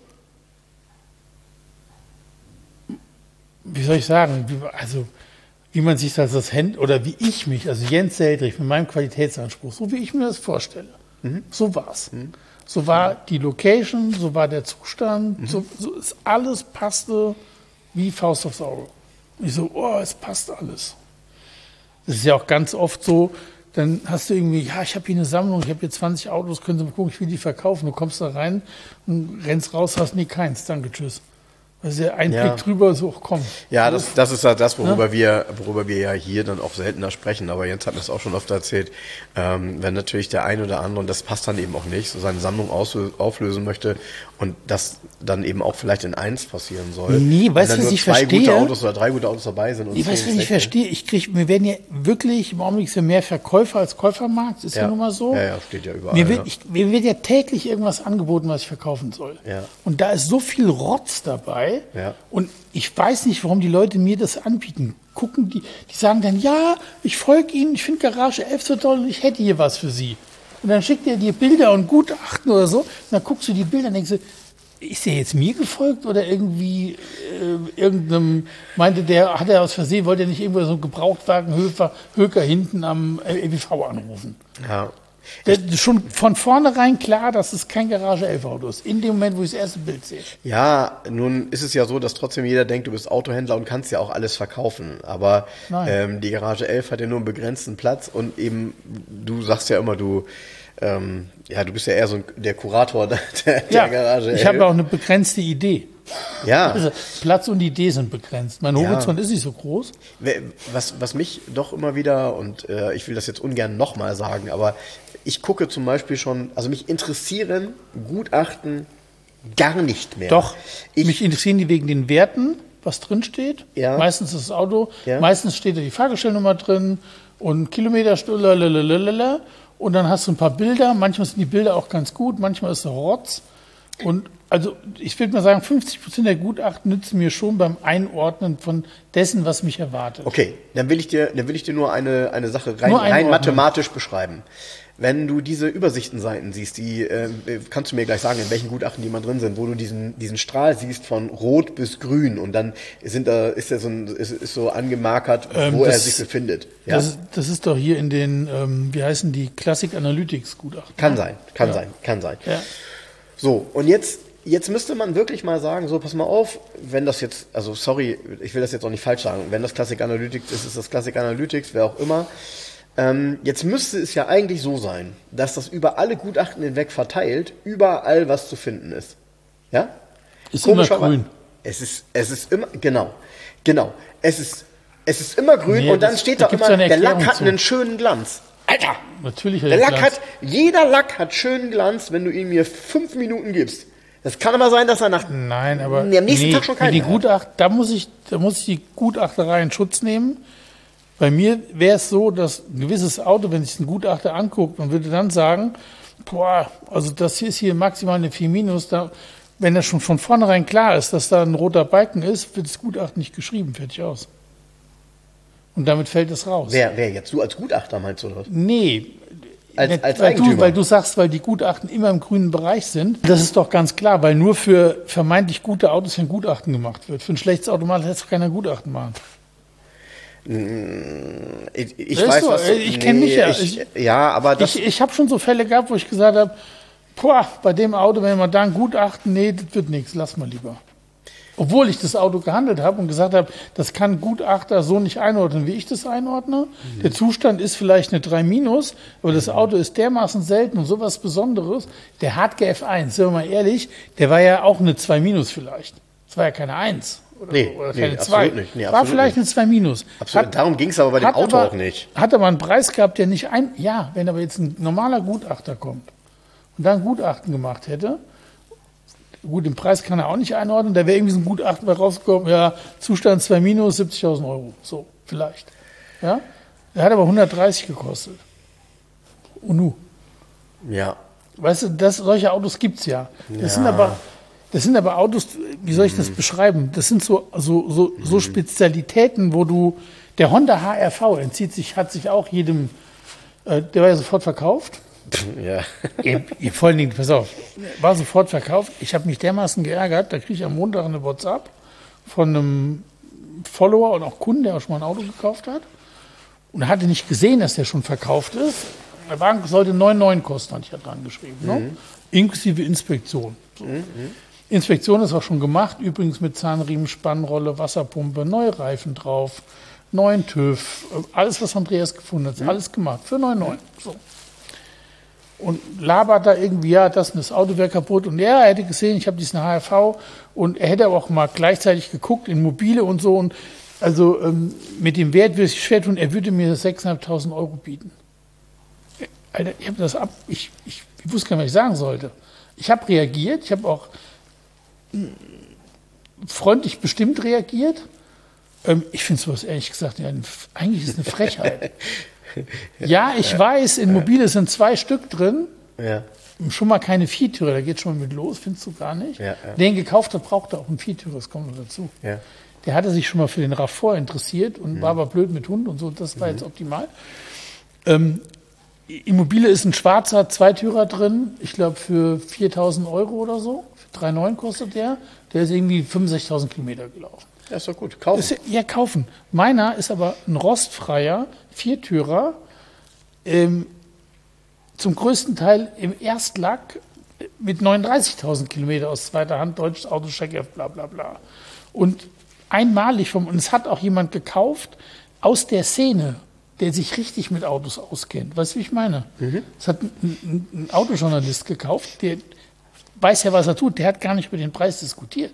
wie soll ich sagen, wie, also wie man sich das, das Händ oder wie ich mich, also Jens Seldrich mit meinem Qualitätsanspruch, so wie ich mir das vorstelle, so war's. So war die Location, so war der Zustand, so, so ist alles passte wie Faust aufs Auge. Und ich so, oh, es passt alles. Das ist ja auch ganz oft so, dann hast du irgendwie, ja, ich habe hier eine Sammlung, ich habe hier zwanzig Autos, können Sie mal gucken, ich will die verkaufen. Du kommst da rein und rennst raus, hast nie keins. Danke, tschüss. Also der ein Ja. Blick drüber, so, komm. Ja, das, das ist ja das, worüber, Ja. wir, worüber wir ja hier dann auch seltener sprechen. Aber Jens hat mir das auch schon oft erzählt, ähm, wenn natürlich der eine oder andere, und das passt dann eben auch nicht, so seine Sammlung auslö- auflösen möchte und das dann eben auch vielleicht in eins passieren soll. Nee, weißt wenn du, dann was nur ich zwei verstehe? gute Autos oder drei gute Autos dabei sind. Und Ich weiß, zehn was ich schlechte. verstehe. Ich krieg, wir werden ja wirklich, im Augenblick ist ja mehr Verkäufer als Käufermarkt, ist ja, Ja. nun mal so. Ja, ja, steht ja überall. Mir wird, ja. ich, mir wird ja täglich irgendwas angeboten, was ich verkaufen soll. Ja. Und da ist so viel Rotz dabei. Ja. Und ich weiß nicht, warum die Leute mir das anbieten. Gucken die, die sagen dann, ja, ich folge Ihnen, ich finde Garage elf so toll und ich hätte hier was für Sie. Und dann schickt er dir Bilder und Gutachten oder so. Und dann guckst du die Bilder und denkst du, ist der jetzt mir gefolgt oder irgendwie äh, irgendeinem, meinte der, hat er aus Versehen, wollte er nicht irgendwo so einen Gebrauchtwagen Höfer, Höker hinten am E W V anrufen. Ja. Das ist schon von vornherein klar, dass es kein Garage elf Auto ist. In dem Moment, wo ich das erste Bild sehe. Ja, nun ist es ja so, dass trotzdem jeder denkt, du bist Autohändler und kannst ja auch alles verkaufen. Aber ähm, die Garage elf hat ja nur einen begrenzten Platz und eben, du sagst ja immer, du ähm, ja, du bist ja eher so ein, der Kurator der, der Ja, Garage elf. ich habe auch eine begrenzte Idee. Ja. Also Platz und Idee sind begrenzt. Mein Ja. Horizont ist nicht so groß. Was, was mich doch immer wieder, und äh, ich will das jetzt ungern nochmal sagen, aber ich gucke zum Beispiel schon, also mich interessieren Gutachten gar nicht mehr. Doch, ich, mich interessieren die wegen den Werten, was drin steht. Ja. Meistens ist das Auto, Ja. meistens steht da die Fahrgestellnummer drin und Kilometerstulle, lalalala. Und dann hast du ein paar Bilder. Manchmal sind die Bilder auch ganz gut, manchmal ist es Rotz. Und also ich würde mal sagen, fünfzig Prozent der Gutachten nützen mir schon beim Einordnen von dessen, was mich erwartet. Okay, dann will ich dir, dann will ich dir nur eine, eine Sache rein, Nur rein einordnen. mathematisch beschreiben. Wenn du diese Übersichtenseiten siehst, die äh, kannst du mir gleich sagen, in welchen Gutachten die mal drin sind, wo du diesen diesen Strahl siehst von rot bis grün und dann sind da ist er so ein, ist, ist so angemarkert, Ähm, wo er das- sich befindet. Ja? Das, das ist doch hier in den, ähm, wie heißen die, Classic Analytics Gutachten. Kann sein, kann Ja. sein, kann sein. Ja. So, und jetzt, jetzt müsste man wirklich mal sagen, so, pass mal auf, wenn das jetzt, also sorry, ich will das jetzt auch nicht falsch sagen, wenn das Classic Analytics ist, ist das Classic Analytics, wer auch immer. Ähm, jetzt müsste es ja eigentlich so sein, dass das über alle Gutachten hinweg verteilt, überall was zu finden ist. Ja? Ist immer Komischerweise- grün. Es ist, es ist immer, genau, genau. Es ist, es ist immer grün Nee, und dann das- steht da da gibt's immer, ja eine der Lack Erklärung hat zu. einen schönen Glanz. Alter! Natürlich Der er Lack Glanz. hat, jeder Lack hat schönen Glanz, wenn du ihn mir fünf Minuten gibst. Das kann aber sein, dass er nach Nein, aber am nächsten nee, Tag schon keinen die mehr hat. Gutacht, da muss ich, da muss ich die Gutachterei in Schutz nehmen. Bei mir wäre es so, dass ein gewisses Auto, wenn sich ein Gutachter anguckt und würde dann sagen, boah, also das hier ist hier maximal eine vier minus, da, wenn das schon von vornherein klar ist, dass da ein roter Balken ist, wird das Gutachten nicht geschrieben, fertig aus. Und damit fällt es raus. Wer, wer jetzt? Du als Gutachter meinst du das? Nee. Als- Nicht, als weil, Eigentümer. du, weil du sagst, weil die Gutachten immer im grünen Bereich sind. Das ist doch ganz klar, weil nur für vermeintlich gute Autos ein Gutachten gemacht wird. Für ein schlechtes Automat lässt doch keiner Gutachten machen. Ich, ich Das ist weiß, so, was du, ich kenn mich ja. Ich, Ich- ja, aber das, Ich, ich habe schon so Fälle gehabt, wo ich gesagt habe, boah, bei dem Auto, wenn wir da ein Gutachten, nee, das wird nichts, lass mal lieber. Obwohl ich das Auto gehandelt habe und gesagt habe, das kann Gutachter so nicht einordnen, wie ich das einordne. Mhm. Der Zustand ist vielleicht eine drei minus, aber das Auto ist dermaßen selten und sowas Besonderes. Der Hartge F eins, sind wir mal ehrlich, der war ja auch eine zwei minus vielleicht. Das war ja keine eins oder, Nee, oder nee, keine absolut zwei. nicht. Nee, war absolut vielleicht nicht. eine zwei minus. absolut, darum ging es aber bei dem hat Auto aber, auch nicht. Hat aber einen Preis gehabt, der nicht ein. Ja, wenn aber jetzt ein normaler Gutachter kommt und da ein Gutachten gemacht hätte, gut, den Preis kann er auch nicht einordnen, da wäre irgendwie so ein Gutachten bei rausgekommen, ja, Zustand zwei minus, siebzigtausend Euro. So, vielleicht. Ja? Der hat aber hundertdreißig gekostet. Und nu. Ja. Weißt du, das, solche Autos gibt's ja. Das Ja. sind aber. Das sind aber Autos, wie soll ich das beschreiben? Das sind so, so, so, so Spezialitäten, wo du, der Honda H R V entzieht sich, hat sich auch jedem, äh, der war ja sofort verkauft. Ja. Ihr, ihr, vor allen Dingen, pass auf, war sofort verkauft. Ich habe mich dermaßen geärgert, da kriege ich am Montag eine WhatsApp von einem Follower und auch Kunden, der auch schon mal ein Auto gekauft hat. Und er hatte nicht gesehen, dass der schon verkauft ist. Der Wagen sollte neun Komma neun kosten, hatte ich ja dran geschrieben. Ne? Inklusive Inspektion. So. Inspektion ist auch schon gemacht, übrigens mit Zahnriemen, Spannrolle, Wasserpumpe, neue Reifen drauf, neuen TÜV, alles, was Andreas gefunden hat, alles gemacht für neun Komma neun. So. und labert da irgendwie, ja, das, das Auto wäre kaputt. Und er hätte gesehen, ich habe diesen H R V und er hätte aber auch mal gleichzeitig geguckt in Mobile und so. Und also ähm, mit dem Wert würde ich schwer tun, er würde mir sechstausendfünfhundert Euro bieten. Alter, ich habe das ab, ich, ich, ich wusste gar nicht, was ich sagen sollte. Ich habe reagiert, ich habe auch mh, freundlich bestimmt reagiert. Ähm, ich finde sowas ehrlich gesagt, ja, eigentlich ist es eine Frechheit. Ja, ich ja, weiß, in Mobile ja. sind zwei Stück drin. Ja. Schon mal keine Viertürer, da geht schon mal mit los, findest du gar nicht. Ja, ja. Den gekauft hat, brauchte auch einen Viertürer, das kommt noch dazu. Ja. Der hatte sich schon mal für den R A V vier interessiert und mhm. war aber blöd mit Hund und so, das war mhm. jetzt optimal. Ähm, Immobile ist ein schwarzer Zweitürer drin, ich glaube für viertausend Euro oder so, für drei Komma neun kostet der. Der ist irgendwie fünfundsechzigtausend Kilometer gelaufen. Ja, ist doch gut. Kaufen. Ist, ja, kaufen. Meiner ist aber ein rostfreier Viertürer, ähm, zum größten Teil im Erstlack mit neununddreißigtausend Kilometer aus zweiter Hand, deutsches Autocheck, bla bla bla. Und einmalig vom, und es hat auch jemand gekauft aus der Szene, der sich richtig mit Autos auskennt. Weißt du, wie ich meine? Mhm. Es hat ein, ein, ein Autojournalist gekauft, der weiß ja, was er tut, der hat gar nicht über den Preis diskutiert.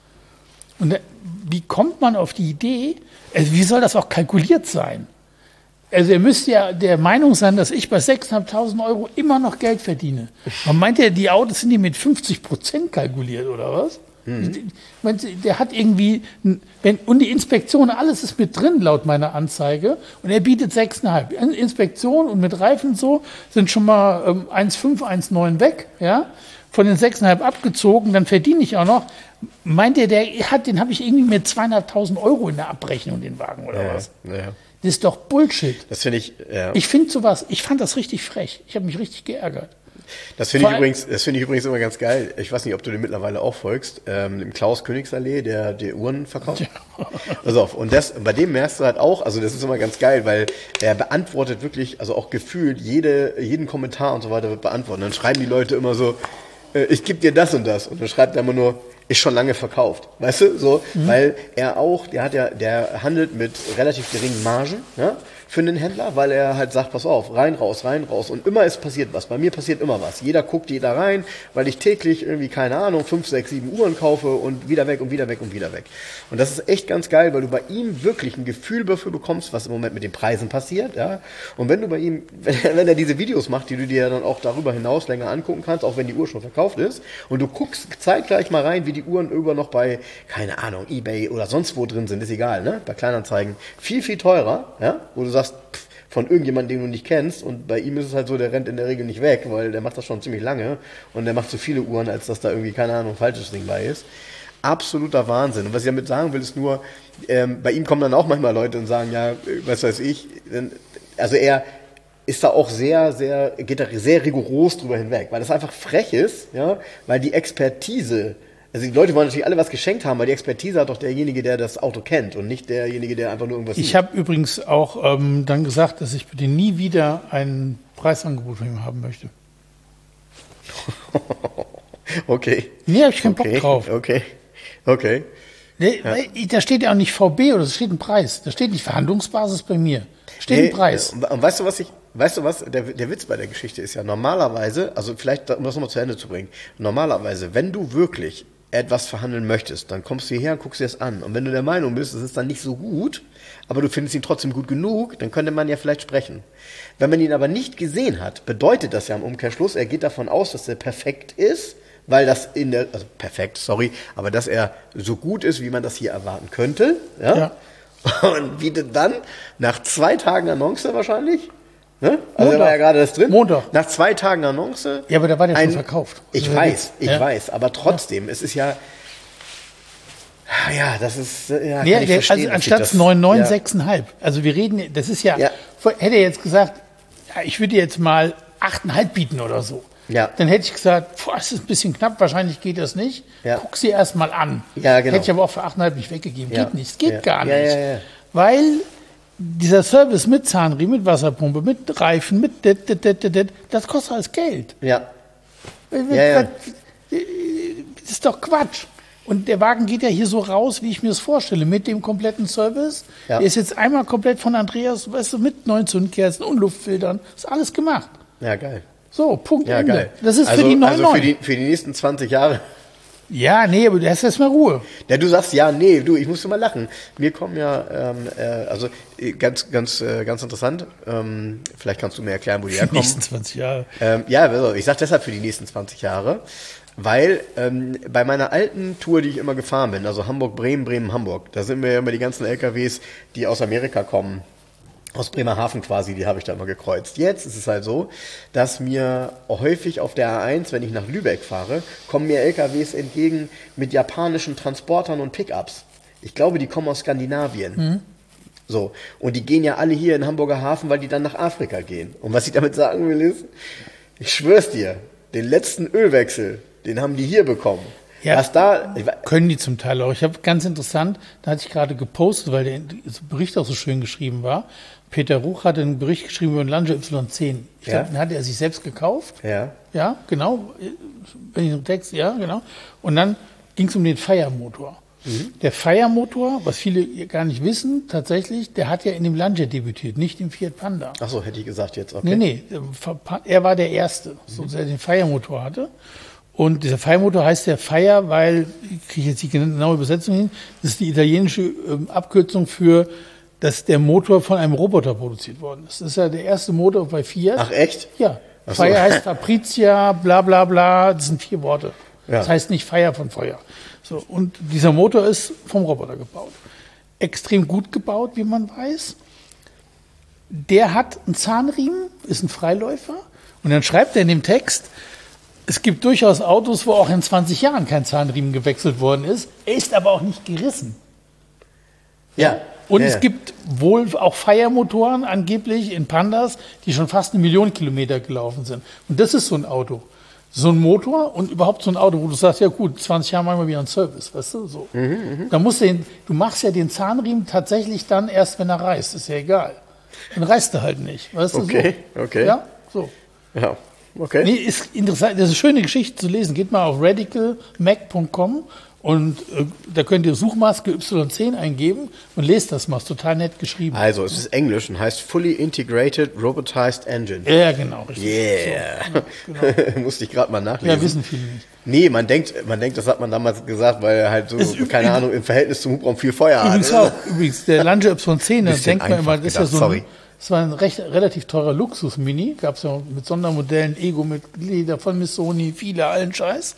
Und der, wie kommt man auf die Idee, also wie soll das auch kalkuliert sein? Also er müsste ja der Meinung sein, dass ich bei sechstausendfünfhundert Euro immer noch Geld verdiene. Man meint ja, die Autos sind die mit fünfzig Prozent kalkuliert, oder was? Mhm. Der hat irgendwie, wenn, und die Inspektion, alles ist mit drin, laut meiner Anzeige, und er bietet sechs Komma fünf. Inspektion und mit Reifen und so sind schon mal ähm, eins Komma fünf, eins Komma neun weg, ja, von den sechs Komma fünf abgezogen, dann verdiene ich auch noch. Meint er, der hat, den habe ich irgendwie mit zweihunderttausend Euro in der Abrechnung, den Wagen, oder ja, was? Ja. Das ist doch Bullshit. Das finde ich, ja. Ich finde sowas, ich fand das richtig frech. Ich habe mich richtig geärgert. Das finde ich übrigens, das finde ich übrigens immer ganz geil. Ich weiß nicht, ob du den mittlerweile auch folgst. Ähm, im Klaus Königsallee, der, der Uhren verkauft. Ja. Pass auf. Und das, bei dem merkst du halt auch, also das ist immer ganz geil, weil er beantwortet wirklich, also auch gefühlt jede, jeden Kommentar und so weiter wird beantwortet. Dann schreiben die Leute immer so, äh, ich gebe dir das und das. Und dann schreibt er immer nur, ist schon lange verkauft, weißt du, so, mhm. weil er auch, der hat ja, der handelt mit relativ geringen Margen, ja, für einen Händler, weil er halt sagt, pass auf, rein, raus, rein, raus und immer ist passiert was, bei mir passiert immer was, jeder guckt jeder rein, weil ich täglich irgendwie, keine Ahnung, fünf, sechs, sieben Uhren kaufe und wieder weg und wieder weg und wieder weg und das ist echt ganz geil, weil du bei ihm wirklich ein Gefühl dafür bekommst, was im Moment mit den Preisen passiert, ja, und wenn du bei ihm, wenn er, wenn er diese Videos macht, die du dir dann auch darüber hinaus länger angucken kannst, auch wenn die Uhr schon verkauft ist und du guckst zeitgleich mal rein, wie die Uhren über noch bei, keine Ahnung, eBay oder sonst wo drin sind, ist egal, ne? Bei Kleinanzeigen viel, viel teurer, ja? Wo du sagst, pff, von irgendjemandem, den du nicht kennst und bei ihm ist es halt so, der rennt in der Regel nicht weg, weil der macht das schon ziemlich lange und der macht so viele Uhren, als dass da irgendwie, keine Ahnung, falsches Ding bei ist. Absoluter Wahnsinn. Und was ich damit sagen will, ist nur, ähm, bei ihm kommen dann auch manchmal Leute und sagen, ja, was weiß ich, also er ist da auch sehr, sehr, geht da sehr rigoros drüber hinweg, weil das einfach frech ist, ja, weil die Expertise, also die Leute wollen natürlich alle was geschenkt haben, weil die Expertise hat doch derjenige, der das Auto kennt und nicht derjenige, der einfach nur irgendwas Ich habe übrigens auch ähm, dann gesagt, dass ich bitte nie wieder ein Preisangebot von ihm haben möchte. Okay. Nee, habe ich keinen okay. Bock drauf. Okay, okay. Nee, ja. Da steht ja auch nicht V B oder es steht ein Preis. Da steht nicht Verhandlungsbasis bei mir. Steht nee, ein Preis. Und weißt du, was ich, weißt du was, der, der Witz bei der Geschichte ist ja normalerweise, also vielleicht, um das nochmal zu Ende zu bringen, normalerweise, wenn du wirklich etwas verhandeln möchtest, dann kommst du hierher und guckst dir das an. Und wenn du der Meinung bist, es ist dann nicht so gut, aber du findest ihn trotzdem gut genug, dann könnte man ja vielleicht sprechen. Wenn man ihn aber nicht gesehen hat, bedeutet das ja im Umkehrschluss, er geht davon aus, dass er perfekt ist, weil das in der, also perfekt, sorry, aber dass er so gut ist, wie man das hier erwarten könnte, ja, ja. Und bietet dann nach zwei Tagen Annonce wahrscheinlich, ne? Also da war ja gerade das drin. Montag. Nach zwei Tagen Annonce. Ja, aber da war der ein, schon verkauft. Ich also weiß, ich ja. weiß, aber trotzdem, ja. Es ist ja, ja, das ist, ja, ja kann ich der, verstehen, also anstatt neun Komma neun, ja. sechs Komma fünf. Also wir reden, das ist ja, ja. hätte er jetzt gesagt, ja, ich würde jetzt mal acht Komma fünf bieten oder so. Ja. Dann hätte ich gesagt, boah, das ist ein bisschen knapp, wahrscheinlich geht das nicht. Ja. Guck sie erst mal an. Ja, genau. Hätte ich aber auch für acht Komma fünf nicht weggegeben. Ja. Geht nicht, es geht ja. gar ja, nicht. Ja, ja. Weil dieser Service mit Zahnriemen, mit Wasserpumpe, mit Reifen, mit dit, dit, dit, dit, das kostet alles Geld. Ja. ja, ja. Das ist doch Quatsch. Und der Wagen geht ja hier so raus, wie ich mir das vorstelle, mit dem kompletten Service. Ja. Der ist jetzt einmal komplett von Andreas, weißt du, mit neun Zündkerzen und Luftfiltern. Ist alles gemacht. Ja, geil. So, Punkt, Ja, Ende. geil. Das ist also, für die neun Also für die, für die nächsten zwanzig Jahre. Ja, nee, aber du hast erstmal Ruhe. Ja, du sagst, ja, nee, du, ich musste mal lachen. Mir kommen ja, ähm, äh, also äh, ganz, ganz, äh, ganz interessant, ähm, vielleicht kannst du mir erklären, wo die Die herkommen. nächsten zwanzig Jahre. Ähm, ja, also ich sag deshalb für die nächsten zwanzig Jahre, weil ähm, bei meiner alten Tour, die ich immer gefahren bin, also Hamburg, Bremen, Bremen, Hamburg, da sind wir ja immer die ganzen L K Ws, die aus Amerika kommen, aus Bremerhaven quasi, die habe ich da immer gekreuzt. Jetzt ist es halt so, dass mir häufig auf der A eins, wenn ich nach Lübeck fahre, kommen mir L K Ws entgegen mit japanischen Transportern und Pickups. Ich glaube, die kommen aus Skandinavien. Mhm. So. Und die gehen ja alle hier in Hamburger Hafen, weil die dann nach Afrika gehen. Und was ich damit sagen will ist, ich schwör's dir, den letzten Ölwechsel, den haben die hier bekommen. Ja, was da, können die zum Teil auch. Ich habe ganz interessant, da hatte ich gerade gepostet, weil der Bericht auch so schön geschrieben war. Peter Ruch hatte einen Bericht geschrieben über den Lancia Y zehn. Ich Ja. glaube, den hatte er sich selbst gekauft. Ja. Ja, genau. Wenn ich im Text, ja, genau. Und dann ging es um den Fire-Motor. Mhm. Der Fire-Motor, was viele gar nicht wissen, tatsächlich, der hat ja in dem Lancia debütiert, nicht im Fiat Panda. Ach so, hätte ich gesagt jetzt, okay. Nee, nee, er war der Erste, so, der den Fire-Motor hatte. Und dieser Fire-Motor heißt ja Fire, weil, ich kriege jetzt die genaue Übersetzung hin, das ist die italienische ähm, Abkürzung für, dass der Motor von einem Roboter produziert worden ist. Das ist ja der erste Motor bei Fiat. Ach echt? Ja. Ach so. Fire heißt Fabrizia, bla bla bla, das sind vier Worte. Ja. Das heißt nicht Fire von Feuer. So, und dieser Motor ist vom Roboter gebaut. Extrem gut gebaut, wie man weiß. Der hat einen Zahnriemen, ist ein Freiläufer. Und dann schreibt er in dem Text, es gibt durchaus Autos, wo auch in zwanzig Jahren kein Zahnriemen gewechselt worden ist. Er ist aber auch nicht gerissen. Ja. Und ja, es ja. gibt wohl auch Fire-Motoren angeblich in Pandas, die schon fast eine Million Kilometer gelaufen sind. Und das ist so ein Auto. So ein Motor und überhaupt so ein Auto, wo du sagst, ja gut, zwanzig Jahre machen wir wieder einen Service, weißt du, so. Mhm, da musst du, den, du machst ja den Zahnriemen tatsächlich dann erst, wenn er reißt, ist ja egal. Dann reißt er halt nicht, weißt du, Okay, so. okay. Ja, so. Ja, okay. Nee, ist interessant, das ist eine schöne Geschichte zu lesen. Geht mal auf radical mac punkt com und äh, da könnt ihr Suchmaske Y zehn eingeben und lest das mal, ist total nett geschrieben. Also, es ist Englisch und heißt Fully Integrated Robotized Engine. Ja, genau, richtig. Yeah. So, ja, genau. Musste ich gerade mal nachlesen. Ja, wissen viele nicht. Nee, man denkt, man denkt, das hat man damals gesagt, weil er halt so, Ist üb- keine Ahnung, im Verhältnis zum Hubraum viel Feuer hat. Übrigens auch, übrigens, der Lancia Y zehn, da Bisschen denkt man immer, einfach das ist ja gedacht, so sorry. ein, das war ein recht, relativ teurer Luxus-Mini, gab es ja mit Sondermodellen, Ego mit Leder von Missoni, viele, allen Scheiß.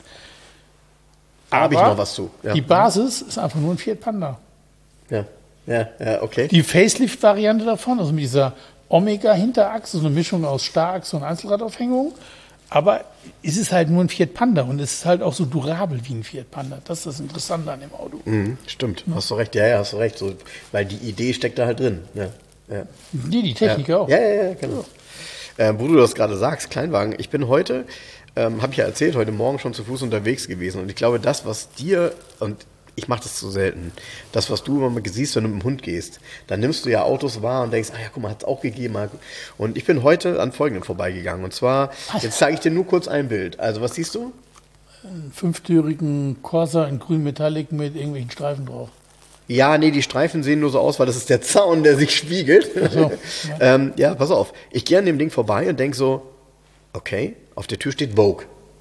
Da habe ich noch was zu. Ja. Die Basis ist einfach nur ein Fiat Panda. Ja, ja, ja, okay. Die Facelift-Variante davon, also mit dieser Omega-Hinterachse, so eine Mischung aus Starrachse und Einzelradaufhängung. Aber es ist halt nur ein Fiat Panda und es ist halt auch so durabel wie ein Fiat Panda. Das ist das Interessante an dem Auto. Mhm, stimmt, hast du recht. Ja, ja, hast du recht. So, weil die Idee steckt da halt drin. Ja, ja. Die, die Technik ja. auch. Ja, ja, ja, genau. Äh, wo du das gerade sagst, Kleinwagen. Ich bin heute, ähm, habe ich ja erzählt, heute Morgen schon zu Fuß unterwegs gewesen. Und ich glaube, das, was dir, und ich mache das so selten, das, was du immer mal siehst, wenn du mit dem Hund gehst, dann nimmst du ja Autos wahr und denkst, ah ja, guck mal, hat es auch gegeben. Und ich bin heute an Folgendem vorbeigegangen. Und zwar, jetzt zeige ich dir nur kurz ein Bild. Also, was siehst du? Einen fünftürigen Corsa in grün Metallic mit irgendwelchen Streifen drauf. Ja, nee, die Streifen sehen nur so aus, weil das ist der Zaun, der sich spiegelt. Ach so, ja. ähm, ja, pass auf. Ich gehe an dem Ding vorbei und denk so, okay, auf der Tür steht Vogue.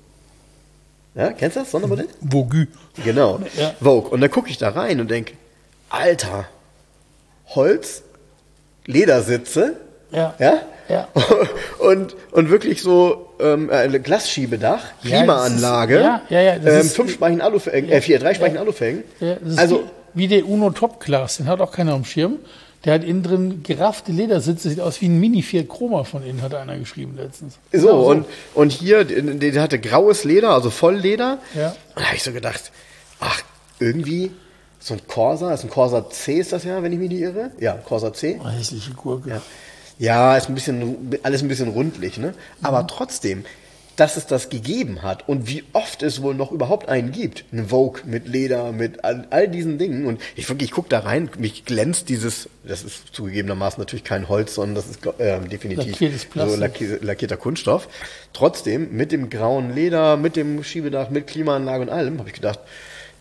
Ja, kennst du das Sondermodell? Vogue. Genau, Ja. Vogue. Und dann gucke ich da rein und denk, Alter, Holz, Ledersitze, Ja. ja, Ja. und, und wirklich so ähm, äh, Glasschiebedach, Ja, Klimaanlage, das ist- ja, ja, ja, das ähm, ist- fünfspeichigen Alufelgen, äh, vier, dreispeichigen Alufelgen. Ja, das ist also, wie, wie der Uno Top Class, den hat auch keiner am Schirm. Der hat innen drin geraffte Ledersitze, sieht aus wie ein Mini Fiat Chroma von innen, hat einer geschrieben letztens. So, Genau und, und hier, der, der hatte graues Leder, also Vollleder. Ja. Und da habe ich so gedacht, ach, irgendwie so ein Corsa, ist ein Corsa C ist das ja, wenn ich mich nicht irre. Ja, Corsa C. Oh, hässliche Gurke. Ja, ja ist ein bisschen, alles ein bisschen rundlich, ne? Aber Mhm. trotzdem, dass es das gegeben hat und wie oft es wohl noch überhaupt einen gibt. Ein Vogue mit Leder, mit all, all diesen Dingen. Und ich wirklich, ich gucke da rein, mich glänzt dieses, das ist zugegebenermaßen natürlich kein Holz, sondern das ist äh, definitiv Lackiertes Plastik. so lackier, lackierter Kunststoff. Trotzdem, mit dem grauen Leder, mit dem Schiebedach, mit Klimaanlage und allem, habe ich gedacht,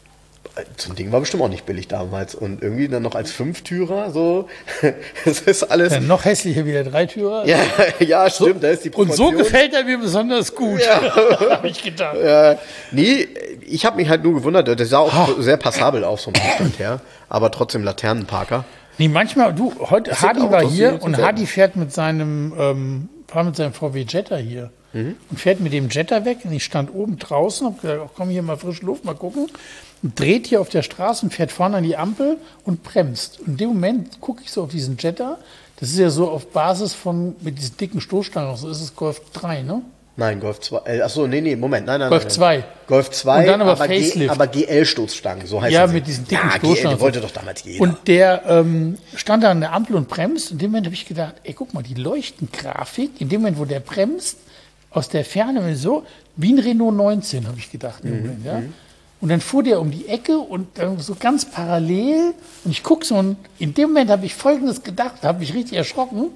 So ein Ding war bestimmt auch nicht billig damals. Und irgendwie dann noch als Fünftürer, so, das ist alles... Ja, noch hässlicher wie der Dreitürer. Ja, ja, stimmt, da ist die Und Proportion. so gefällt er mir besonders gut, Ja. habe ich gedacht. Äh, nee, ich habe mich halt nur gewundert, der sah auch sehr passabel aus vom Zustand her, aber trotzdem Laternenparker. Nee, manchmal, du, heute, Das sind Hardy war Autos, die hier jetzt und werden. Hardy fährt mit seinem, ähm, fährt mit seinem V W Jetta hier. Mhm. Und fährt mit dem Jetta weg. Und ich stand oben draußen, hab gesagt, ach, komm hier mal frische Luft, mal gucken. Und dreht hier auf der Straße und fährt vorne an die Ampel und bremst. Und in dem Moment gucke ich so auf diesen Jetta. Das ist ja so auf Basis von, mit diesen dicken Stoßstangen, so ist es Golf drei, ne? Nein, Golf zwei. Äh, achso, nee, nee, Moment. Nein, nein, Golf nein. zwei. Golf zwei, Und dann aber G, Facelift. aber G L-Stoßstangen, so heißt Ja, das. mit diesen dicken ja, Stoßstangen. G L, die wollte doch damals jeder. Und der ähm, stand da an der Ampel und bremst. In dem Moment habe ich gedacht, ey, guck mal, die Leuchtengrafik, in dem Moment, wo der bremst, aus der Ferne so, wie ein Renault neunzehn, habe ich gedacht. Im Mhm, Moment, ja? Und dann fuhr der um die Ecke und dann so ganz parallel. Und ich gucke so und in dem Moment habe ich Folgendes gedacht, habe mich richtig erschrocken.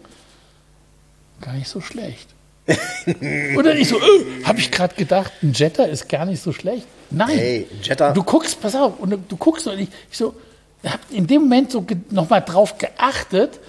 Gar nicht so schlecht. Oder nicht so, äh, habe ich gerade gedacht, ein Jetta ist gar nicht so schlecht. Nein, Hey, ein Jetta- du guckst, pass auf, und du guckst und ich, ich so, habe in dem Moment so nochmal drauf geachtet,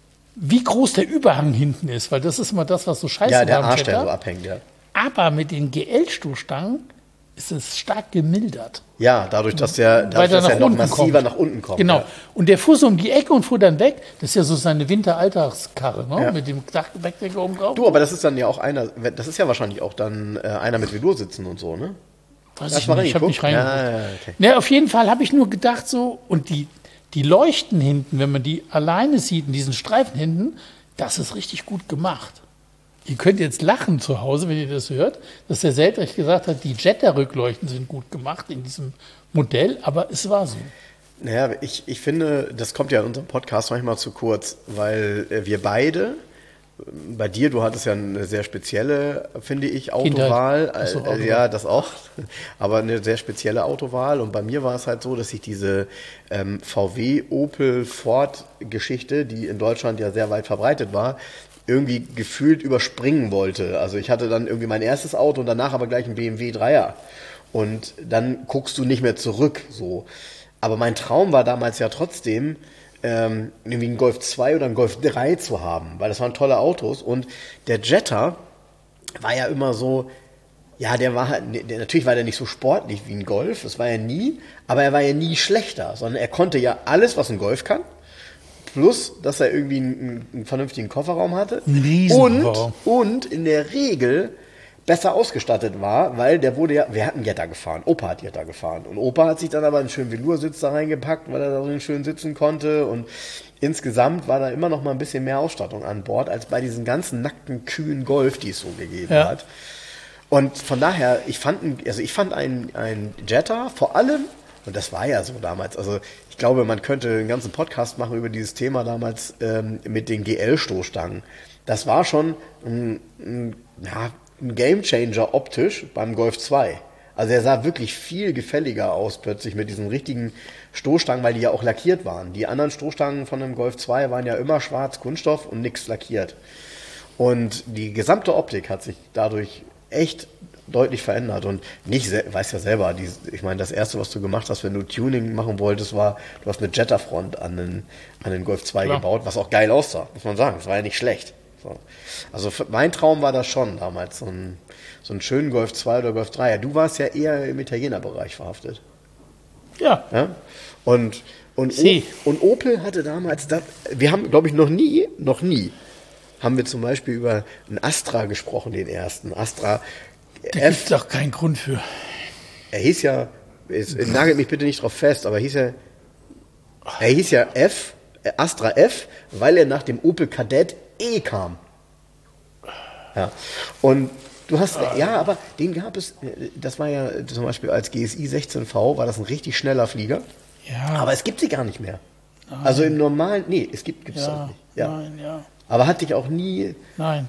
wie groß der Überhang hinten ist, weil das ist immer das, was so scheiße ja, der war am Arsch, der Jetta. so abhängt, ja. Aber mit den G L-Stoßstangen ist es stark gemildert. Ja, dadurch, dass der, dadurch, dass er noch massiver nach unten kommt. Genau. Ja. Und der fuhr so um die Ecke und fuhr dann weg. Das ist ja so seine Winteralltagskarre, ne? Ja. Mit dem Dachgepäckträger oben drauf. Du, aber das ist dann ja auch einer, das ist ja wahrscheinlich auch dann äh, einer mit Veloursitzen und so, ne? Weiß Hast ich du mal nicht, ich habe nicht reingeguckt? reingeguckt. Ja, ja, okay. Ne, auf jeden Fall habe ich nur gedacht so, und die, die Leuchten hinten, wenn man die alleine sieht, in diesen Streifen hinten, das ist richtig gut gemacht. Ihr könnt jetzt lachen zu Hause, wenn ihr das hört, dass der Seltrich gesagt hat, die Jetta-Rückleuchten sind gut gemacht in diesem Modell, aber es war so. Naja, ich, ich finde, das kommt ja in unserem Podcast manchmal zu kurz, weil äh, wir beide, bei dir, du hattest ja eine sehr spezielle, finde ich, Autowahl. Kindheit. Ach so, Äh, Autowahl. ja, das auch. Aber eine sehr spezielle Autowahl. Und bei mir war es halt so, dass ich diese ähm, V W, Opel, Ford-Geschichte, die in Deutschland ja sehr weit verbreitet war, irgendwie gefühlt überspringen wollte. Also ich hatte dann irgendwie mein erstes Auto und danach aber gleich ein B M W Dreier. Und dann guckst du nicht mehr zurück, so. Aber mein Traum war damals ja trotzdem, ähm, irgendwie einen Golf zwei oder einen Golf drei zu haben, weil das waren tolle Autos. Und der Jetta war ja immer so, ja, der war halt, der, natürlich war der nicht so sportlich wie ein Golf, das war er nie, aber er war ja nie schlechter, sondern er konnte ja alles, was ein Golf kann. Plus, dass er irgendwie einen, einen vernünftigen Kofferraum hatte. Ein Und, Riesenkofferraum. und in der Regel besser ausgestattet war, weil der wurde ja, wir hatten Jetta gefahren, Opa hat Jetta gefahren. Und Opa hat sich dann aber einen schönen Veloursitz da reingepackt, weil er da so schön sitzen konnte. Und insgesamt war da immer noch mal ein bisschen mehr Ausstattung an Bord, als bei diesen ganzen nackten, kühlen Golf, die es so gegeben Ja. hat. Und von daher, ich fand, ein- also ich fand ein, ein Jetta vor allem, und das war ja so damals, also ich glaube, man könnte einen ganzen Podcast machen über dieses Thema damals ähm, mit den G L-Stoßstangen. Das war schon ein, ein, ja, ein Gamechanger optisch beim Golf zwei. Also er sah wirklich viel gefälliger aus plötzlich mit diesen richtigen Stoßstangen, weil die ja auch lackiert waren. Die anderen Stoßstangen von dem Golf zwei waren ja immer schwarz Kunststoff und nichts lackiert. Und die gesamte Optik hat sich dadurch echt deutlich verändert. Und nicht, se- weiß ja selber, die, ich meine, das Erste, was du gemacht hast, wenn du Tuning machen wolltest, war, du hast eine Jetta-Front an den, an den Golf zwei Klar. gebaut, was auch geil aussah, muss man sagen. Das war ja nicht schlecht. So. Also für, mein Traum war das schon damals, so einen, so einen schönen Golf zwei oder Golf drei. Ja, du warst ja eher im Italiener-Bereich verhaftet. Ja, Ja? Und, und, Sie. O- und Opel hatte damals, das, wir haben, glaube ich, noch nie, noch nie, haben wir zum Beispiel über einen Astra gesprochen, den ersten. Astra da gibt F, es doch keinen Grund für. er hieß ja, es, nagelt mich bitte nicht drauf fest, aber hieß er, er hieß ja F, äh, Astra F, weil er nach dem Opel Kadett E kam. Ja. Und du hast, ja, aber den gab es, äh, das war ja zum Beispiel als G S I sechzehn V, war das ein richtig schneller Flieger. Ja, Aber es gibt sie gar nicht mehr. Also im normalen, nee, es gibt es ja, nicht. Ja. nein, ja, Aber hat dich auch nie, nein.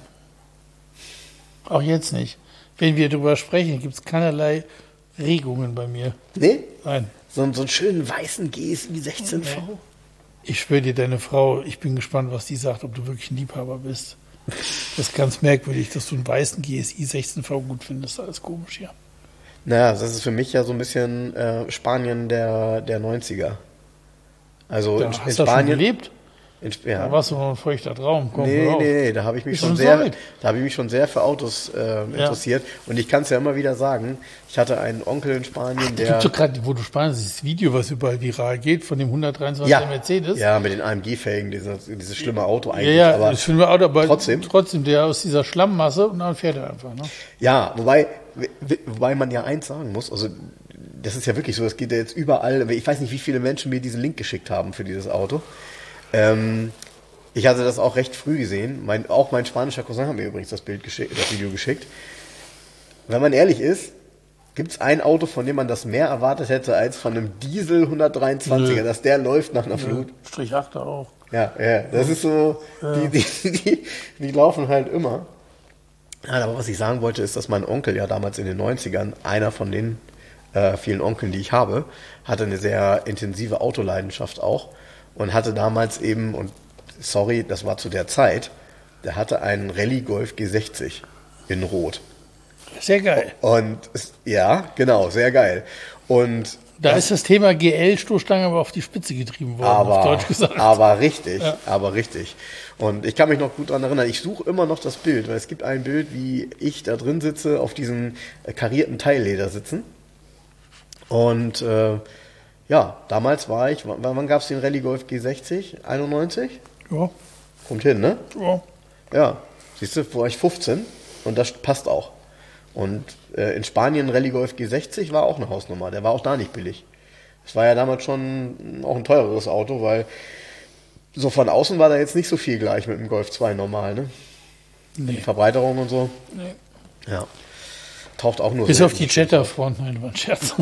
Auch jetzt nicht. Wenn wir darüber sprechen, gibt es keinerlei Regungen bei mir. nee, Nein. so, einen- so einen schönen weißen G S I sechzehn V. Ich schwöre dir, deine Frau, ich bin gespannt, was die sagt, ob du wirklich ein Liebhaber bist. Das ist ganz merkwürdig, dass du einen weißen G S I sechzehn V gut findest. Alles komisch, ja. Naja, das ist für mich ja so ein bisschen äh, Spanien der, der neunziger. Also Da in, hast in du schon Spanien. gelebt. In, Da ja. warst du noch ein feuchter Traum. Komm, Nee, hör auf. nee, nee, da habe ich mich Ist schon schon so sehr, weit. da habe ich mich schon sehr für Autos äh, interessiert. Und ich kann es ja immer wieder sagen, ich hatte einen Onkel in Spanien, Es der. gibt so gerade, wo du Spanien dieses Video, was überall viral geht, von dem hundertdreiundzwanziger ja, Mercedes. ja, mit den A M G-Felgen, dieses, dieses schlimme Auto Ja, eigentlich. ja, aber das finden wir auch, aber trotzdem. trotzdem, der aus dieser Schlammmasse und dann fährt er einfach. Ne? Ja, wobei, w- wobei man ja eins sagen muss, also das ist ja wirklich so, das geht ja jetzt überall, ich weiß nicht, wie viele Menschen mir diesen Link geschickt haben für dieses Auto. Ähm, ich hatte das auch recht früh gesehen, mein, auch mein spanischer Cousin hat mir übrigens das Bild geschickt, das Video geschickt. Wenn man ehrlich ist, gibt es ein Auto, von dem man das mehr erwartet hätte, als von einem Diesel hundertdreiundzwanziger, Nö. dass der läuft nach einer Flut. Strich acht auch. Ja, ja, das ist so, die, die, die, die laufen halt immer. Ja, aber was ich sagen wollte, ist, dass mein Onkel ja damals in den neunzigern, einer von den äh, vielen Onkeln, die ich habe, hatte eine sehr intensive Autoleidenschaft auch und hatte damals eben, und sorry, das war zu der Zeit, der hatte einen Rallye Golf G sechzig in Rot. Sehr geil. Und es- ja, genau, sehr geil. Und Da ist das Thema G L-Stoßstange aber auf die Spitze getrieben worden, aber, auf Deutsch gesagt. aber richtig, Ja. aber richtig. Und ich kann mich noch gut daran erinnern, ich suche immer noch das Bild, weil es gibt ein Bild, wie ich da drin sitze, auf diesem äh, karierten Teilleder sitzen. Und äh, ja, damals war ich, wann, wann gab es den Rallye Golf G sechzig? einundneunzig? Ja, Kommt hin, ne? ja. Ja, siehst du, war ich fünfzehn und das passt auch. Und äh, in Spanien Rallye Golf G sechzig war auch eine Hausnummer, der war auch da nicht billig. Es war ja damals schon auch ein teureres Auto, weil so von außen war da jetzt nicht so viel gleich mit dem Golf zwei normal, ne? Nee. Verbreiterung und so. Nee. Ja. Taucht auch nur Bis selten auf die auf. Jetta-Front. Nein, war ein Scherz.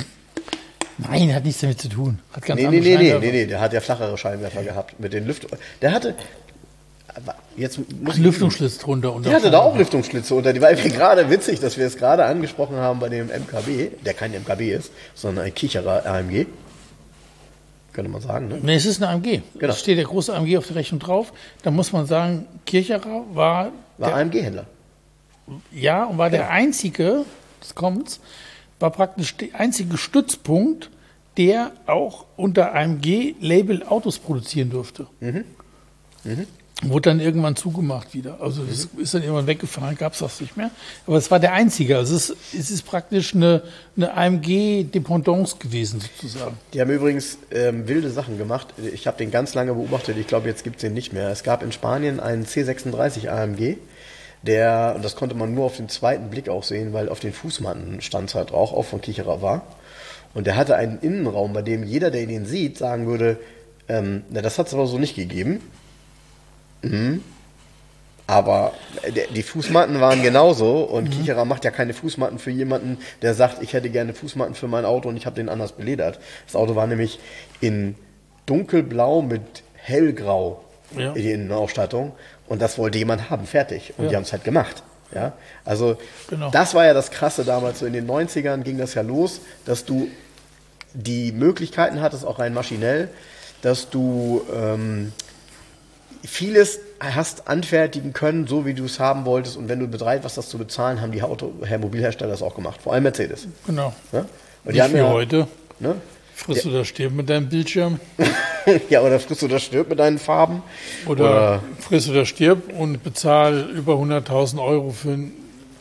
Nein, hat nichts damit zu tun. Hat ganz Nee, nee, andere nee, nee, Scheinwerfer. nee, nee, der hat ja flachere Scheinwerfer gehabt mit den Lüft. Der hatte aber jetzt muss Ein Lüftungsschlitz drunter. Und Der hatte da auch Lüftungsschlitze unter die, weil wir gerade witzig, dass wir es gerade angesprochen haben bei dem M K B, der kein M K B ist, sondern ein Kicherer A M G. Könnte man sagen, ne? Nee, es ist ein A M G. Genau. Es steht der große A M G auf der Rechnung drauf. Da muss man sagen, Kircherer war, War der, A M G-Händler. ja, und war der einzige, das kommt's, war praktisch der einzige Stützpunkt, der auch unter A M G-Label Autos produzieren durfte. Mhm. Wurde dann irgendwann zugemacht wieder. Also das ist dann irgendwann weggefallen, gab es das nicht mehr. Aber es war der einzige. Also es ist, es ist praktisch eine, eine A M G-Dependance gewesen sozusagen. Die haben übrigens ähm, wilde Sachen gemacht. Ich habe den ganz lange beobachtet. Ich glaube, jetzt gibt es den nicht mehr. Es gab in Spanien einen C sechsunddreißig A M G, der, und das konnte man nur auf den zweiten Blick auch sehen, weil auf den Fußmatten stand es halt auch, auch von Kicherer war. Und der hatte einen Innenraum, bei dem jeder, der ihn sieht, sagen würde, ähm, na, das hat es aber so nicht gegeben. Mhm. Aber der, die Fußmatten waren genauso und mhm. Kicherer macht ja keine Fußmatten für jemanden, der sagt, ich hätte gerne Fußmatten für mein Auto und ich habe den anders beledert. Das Auto war nämlich in dunkelblau mit hellgrau, Ja. die Innenausstattung, und das wollte jemand haben, fertig. Und Ja. die haben es halt gemacht. Ja? Also Genau. das war ja das Krasse damals, so in den neunzigern ging das ja los, dass du die Möglichkeiten hattest, auch rein maschinell, dass du ähm, vieles hast anfertigen können, so wie du es haben wolltest, und wenn du bereit warst, das zu bezahlen, haben die Auto, Herr Mobilhersteller das auch gemacht, vor allem Mercedes. Genau. Ne? Und Nicht haben wie ja, heute. ne? Frisst oder stirb mit deinem Bildschirm. Ja, oder frisst oder stirbt mit deinen Farben. Oder, Oder- friss oder stirb und bezahl über hunderttausend Euro für ein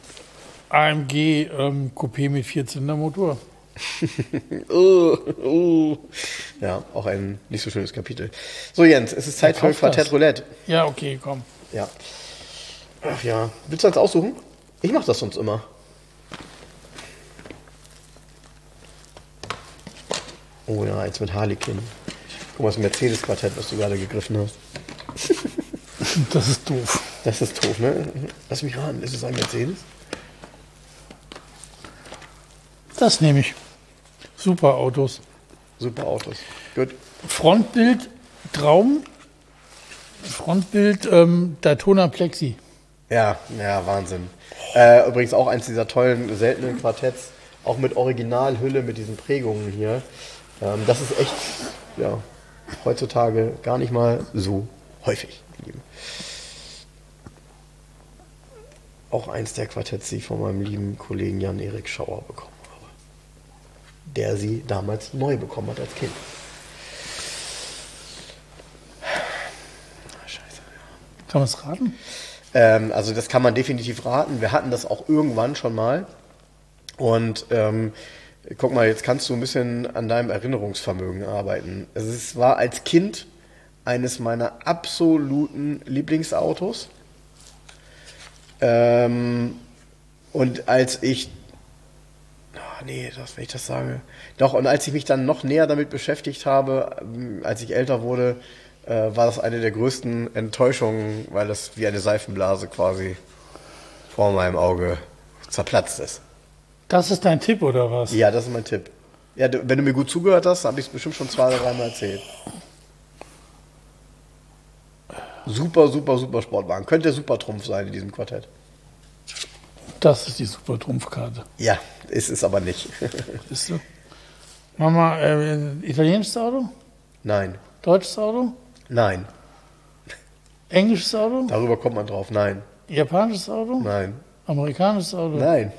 A M G ähm, Coupé mit Vierzylindermotor. Uh, uh. Ja, auch ein nicht so schönes Kapitel. So, Jens, es ist Zeit Wer für kauft Quartett das? Roulette. Ja, okay, komm. Ja. Ach ja. Willst du eins aussuchen? Ich mach das sonst immer. Oh ja, eins mit Harlequin. Guck mal, das Mercedes-Quartett, was du gerade gegriffen hast. Das ist doof. Das ist doof, ne? Lass mich raten, ist es ein Mercedes? Das nehme ich. Super Autos. Super Autos. Gut. Frontbild, Traum. Frontbild, ähm, Daytona Plexi. Ja, ja, Wahnsinn. Äh, übrigens auch eins dieser tollen, seltenen Quartetts, auch mit Originalhülle, mit diesen Prägungen hier. Ähm, das ist echt, ja, heutzutage gar nicht mal so häufig gegeben. Auch eins der Quartetts, die ich von meinem lieben Kollegen Jan-Erik Schauer bekommen habe. der sie damals neu bekommen hat als Kind. Scheiße. Kann man es raten? Ähm, also das kann man definitiv raten. Wir hatten das auch irgendwann schon mal. Und ähm, guck mal, jetzt kannst du ein bisschen an deinem Erinnerungsvermögen arbeiten. Also es war als Kind eines meiner absoluten Lieblingsautos. Ähm, und als ich, oh nee, das, wenn ich das sage, doch, und als ich mich dann noch näher damit beschäftigt habe, ähm, als ich älter wurde, äh, war das eine der größten Enttäuschungen, weil das wie eine Seifenblase quasi vor meinem Auge zerplatzt ist. Das ist dein Tipp, oder was? Ja, das ist mein Tipp. Ja, du, wenn du mir gut zugehört hast, habe ich es bestimmt schon zwei oder dreimal erzählt. Super, super, super Sportwagen. Könnte der Supertrumpf sein in diesem Quartett. Das ist die super Trumpfkarte. Ja, ist es aber nicht. Siehst du? Mama, äh, italienisches Auto? Nein. Deutsches Auto? Nein. Englisches Auto? Darüber kommt man drauf. Nein. Japanisches Auto? Nein. Amerikanisches Auto? Nein.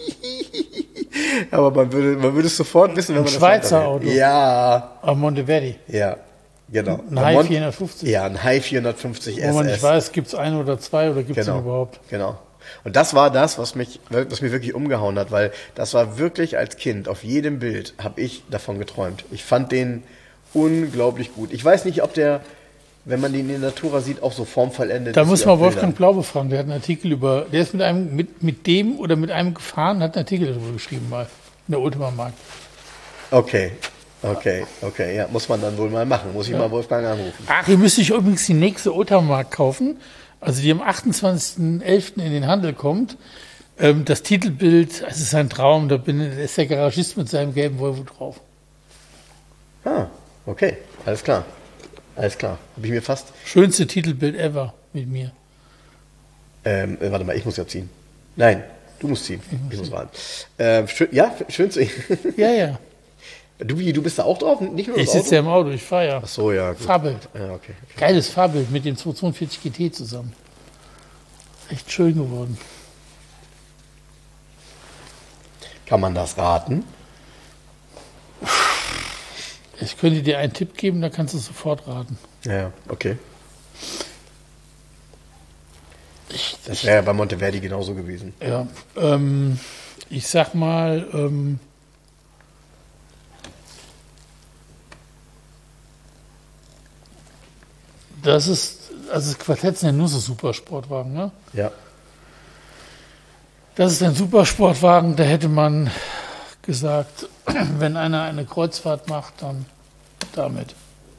Aber man würde, man würde es sofort wissen, wenn Ein man das Schweizer weiterredet. Auto? Ja. Ah, Monteverdi? Ja. Genau. Ein Hi vierhundertfünfzig? Ja, ein Hi vierhundertfünfzig S S. Wo man nicht weiß, gibt es einen oder zwei oder gibt es Genau. den überhaupt? Genau. Und das war das, was mich, was mich wirklich umgehauen hat, weil das war wirklich als Kind, auf jedem Bild habe ich davon geträumt. Ich fand den unglaublich gut. Ich weiß nicht, ob der, wenn man den in der Natura sieht, auch so formvollendet Da ist. muss wie man auf Wolfgang Bildern. Blau befragen. Der hat einen Artikel über, der ist mit einem, mit, mit dem oder mit einem gefahren, hat einen Artikel darüber geschrieben mal. In der Ultima Markt. Okay, okay, okay, ja, muss man dann wohl mal machen. Muss ich Ja. mal Wolfgang anrufen. Ach, ihr müsst euch übrigens die nächste Ultima Markt kaufen. Also die am achtundzwanzigsten elften in den Handel kommt. Ähm, das Titelbild, es ist ein Traum, da bin, da ist der Garagist mit seinem gelben Volvo drauf. Ah, okay, alles klar. Alles klar. Habe ich mir fast. Schönste Titelbild ever mit mir. Ähm, äh, warte mal, ich muss ja ziehen. Nein, du musst ziehen. Ich muss ran. Ähm, schön, ja, schön zu. Ja, ja. Du, wie, du bist da auch drauf? Nicht nur Ich das sitze Auto? ja im Auto, ich fahre ja. Ach so, ja. Gut. Fahrbild. Ja, okay. okay. Geiles Fahrbild mit dem zweihundertzweiundvierzig G T zusammen. Echt schön geworden. Kann man das raten? Ich könnte dir einen Tipp geben, da kannst du sofort raten. Ja, okay. Ich, Das ich, wäre ja bei Monteverdi genauso gewesen. ja, ähm, ich sag mal, ähm, das ist, also das Quartett sind ja nur so Supersportwagen, ne? Ja. Das ist ein Supersportwagen, da hätte man gesagt, wenn einer eine Kreuzfahrt macht, dann damit.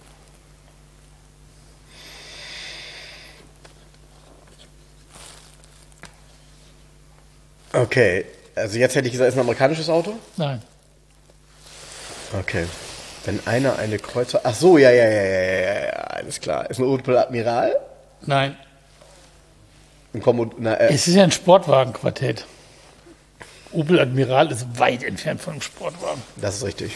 Okay. Also jetzt hätte ich gesagt, ist ein amerikanisches Auto? Nein, Okay. Wenn einer eine Kreuzfahrt. Ach so, ja, ja, ja, ja, ja, ja, alles klar. Ist ein Opel Admiral? nein. Ein Kommod na, äh, Es ist ja ein Sportwagenquartett. Opel Admiral ist weit entfernt von einem Sportwagen. das ist richtig.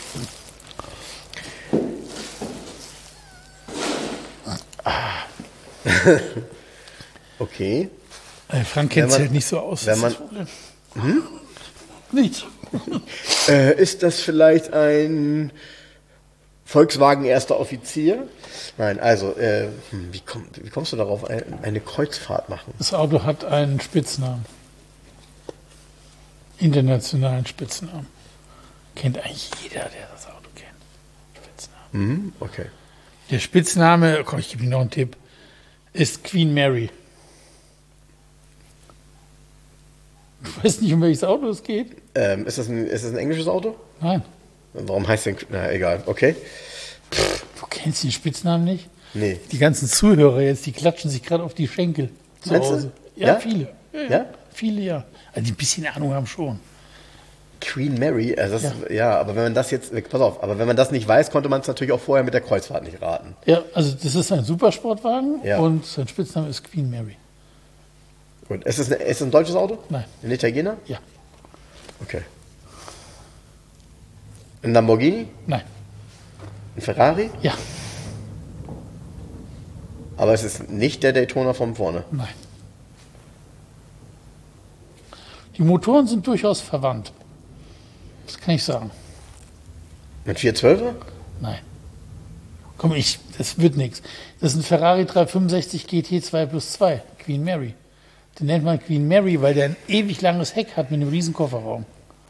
Okay. Äh, Frank kennt Wenn sich man- halt nicht so aus. wenn das ist man- das Problem. Hm? Nichts. Äh, ist das vielleicht ein Volkswagen Erster Offizier? Nein, also, äh, hm, wie, komm, wie kommst du darauf, ein- eine Kreuzfahrt machen? Das Auto hat einen Spitznamen. Internationalen Spitznamen. Kennt eigentlich jeder, der das Auto kennt. Spitznamen. Mhm, okay. Der Spitzname, komm, ich gebe Ihnen noch einen Tipp, ist Queen Mary. Du weißt nicht, um welches Auto es geht? Ähm, ist, das ein, ist das ein englisches Auto? Nein. Warum heißt denn, na egal, okay. Du kennst den Spitznamen nicht? Nee. Die ganzen Zuhörer jetzt, die klatschen sich gerade auf die Schenkel zu Meinst du? Hause. Ja, Ja? viele. Ja, ja. Ja? Viele, ja. Also die ein bisschen Ahnung haben schon. Queen Mary, also das, ja. Ja. aber wenn man das jetzt, pass auf, aber wenn man das nicht weiß, konnte man es natürlich auch vorher mit der Kreuzfahrt nicht raten. Ja, also das ist ein Supersportwagen Ja. und sein Spitzname ist Queen Mary. Gut. Ist es ein, ist es ein deutsches Auto? Nein. Ein Italiener? Ja. Okay. Ein Lamborghini? Nein. Ein Ferrari? Ja. Aber es ist nicht der Daytona von vorne. Nein. Die Motoren sind durchaus verwandt. Das kann ich sagen. Mit vier zwölfer? Nein. Komm, ich, das wird nichts. Das ist ein Ferrari dreihundertfünfundsechzig G T zwei plus zwei, Queen Mary. Den nennt man Queen Mary, weil der ein ewig langes Heck hat mit einem riesen Kofferraum.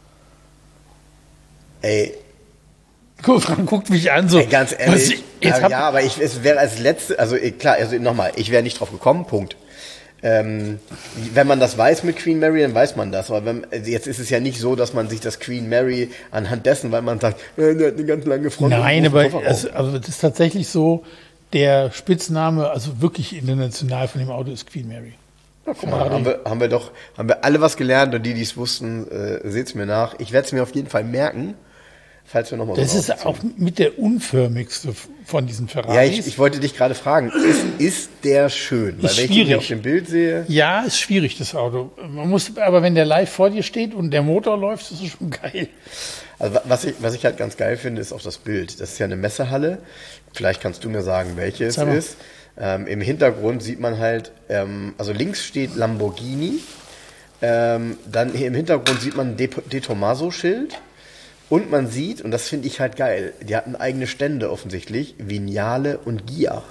Ey. Frank guckt mich an so. Ey, ganz ehrlich. Ich, jetzt ja, ja, aber ich, es wäre als letzte, also klar, also nochmal, ich wäre nicht drauf gekommen, Punkt. Ähm, wenn man das weiß mit Queen Mary, dann weiß man das. Aber wenn, jetzt ist es ja nicht so, dass man sich das Queen Mary anhand dessen, weil man sagt, äh, der hat eine ganz lange Front. Nein, aber es, also das ist tatsächlich so, der Spitzname, also wirklich international von dem Auto ist Queen Mary. Ja, guck mal, haben wir, haben wir doch, haben wir alle was gelernt und die, die es wussten, äh, seht's mir nach. Ich werde es mir auf jeden Fall merken, falls wir nochmal so Das ist auch mit der unförmigste von diesen Ferraris. Ja, ich, ich wollte dich gerade fragen, ist, ist der schön? Weil Ist wenn ich ihn schwierig. hier auf dem Bild sehe. Ja, ist schwierig, das Auto. Man muss, aber wenn der live vor dir steht und der Motor läuft, ist es schon geil. Also was ich, was ich halt ganz geil finde, ist auch das Bild. Das ist ja eine Messehalle. Vielleicht kannst du mir sagen, welche es Sag mal. ist. Ähm, Im Hintergrund sieht man halt, ähm, also links steht Lamborghini. Ähm, dann hier im Hintergrund sieht man ein De, De Tomaso-Schild. Und man sieht, und das finde ich halt geil, die hatten eigene Stände offensichtlich, Vignale und Gia.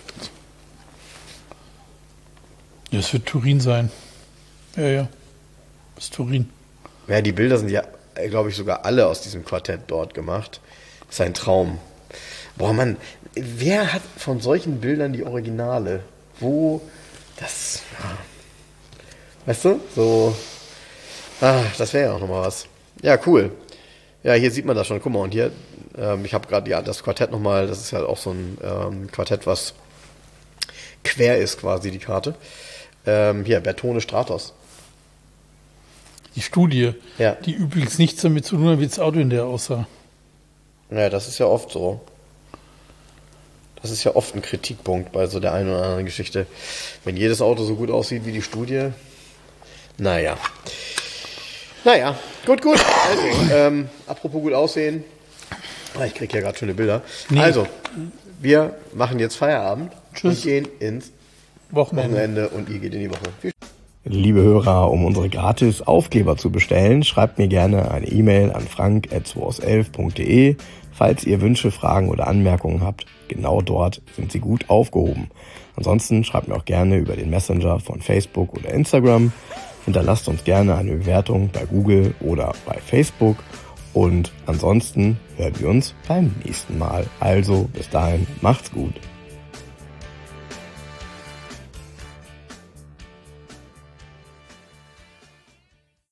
Das wird Turin sein. Ja, ja. Das ist Turin. Ja, die Bilder sind ja, glaube ich, sogar alle aus diesem Quartett dort gemacht. Das ist ein Traum. Boah, Mann, wer hat von solchen Bildern die Originale? Wo, das, weißt du, so, ah, das wäre ja auch nochmal was. Ja, cool. Ja, hier sieht man das schon. Guck mal, und hier, ähm, ich habe gerade ja das Quartett nochmal, das ist ja auch so ein ähm, Quartett, was quer ist quasi, die Karte. Ähm, hier, Bertone Stratos. Die Studie, Ja. die übrigens nichts damit zu tun hat, wie das Auto in der aussah. Ja, das ist ja oft so. Das ist ja oft ein Kritikpunkt bei so der einen oder anderen Geschichte. Wenn jedes Auto so gut aussieht wie die Studie. Naja. Naja, gut, gut. Also, ähm, apropos gut aussehen. Ah, ich kriege ja gerade schöne Bilder. Nee. Also, wir machen jetzt Feierabend. Tschüss. Und gehen ins Wochenende. Wochenende und ihr geht in die Woche. Viel Liebe Hörer, um unsere gratis Aufkleber zu bestellen, schreibt mir gerne eine E-Mail an frank at zwei aus elf punkt de. Falls ihr Wünsche, Fragen oder Anmerkungen habt, genau dort sind sie gut aufgehoben. Ansonsten schreibt mir auch gerne über den Messenger von Facebook oder Instagram. Hinterlasst uns gerne eine Bewertung bei Google oder bei Facebook. Und ansonsten hören wir uns beim nächsten Mal. Also bis dahin, macht's gut.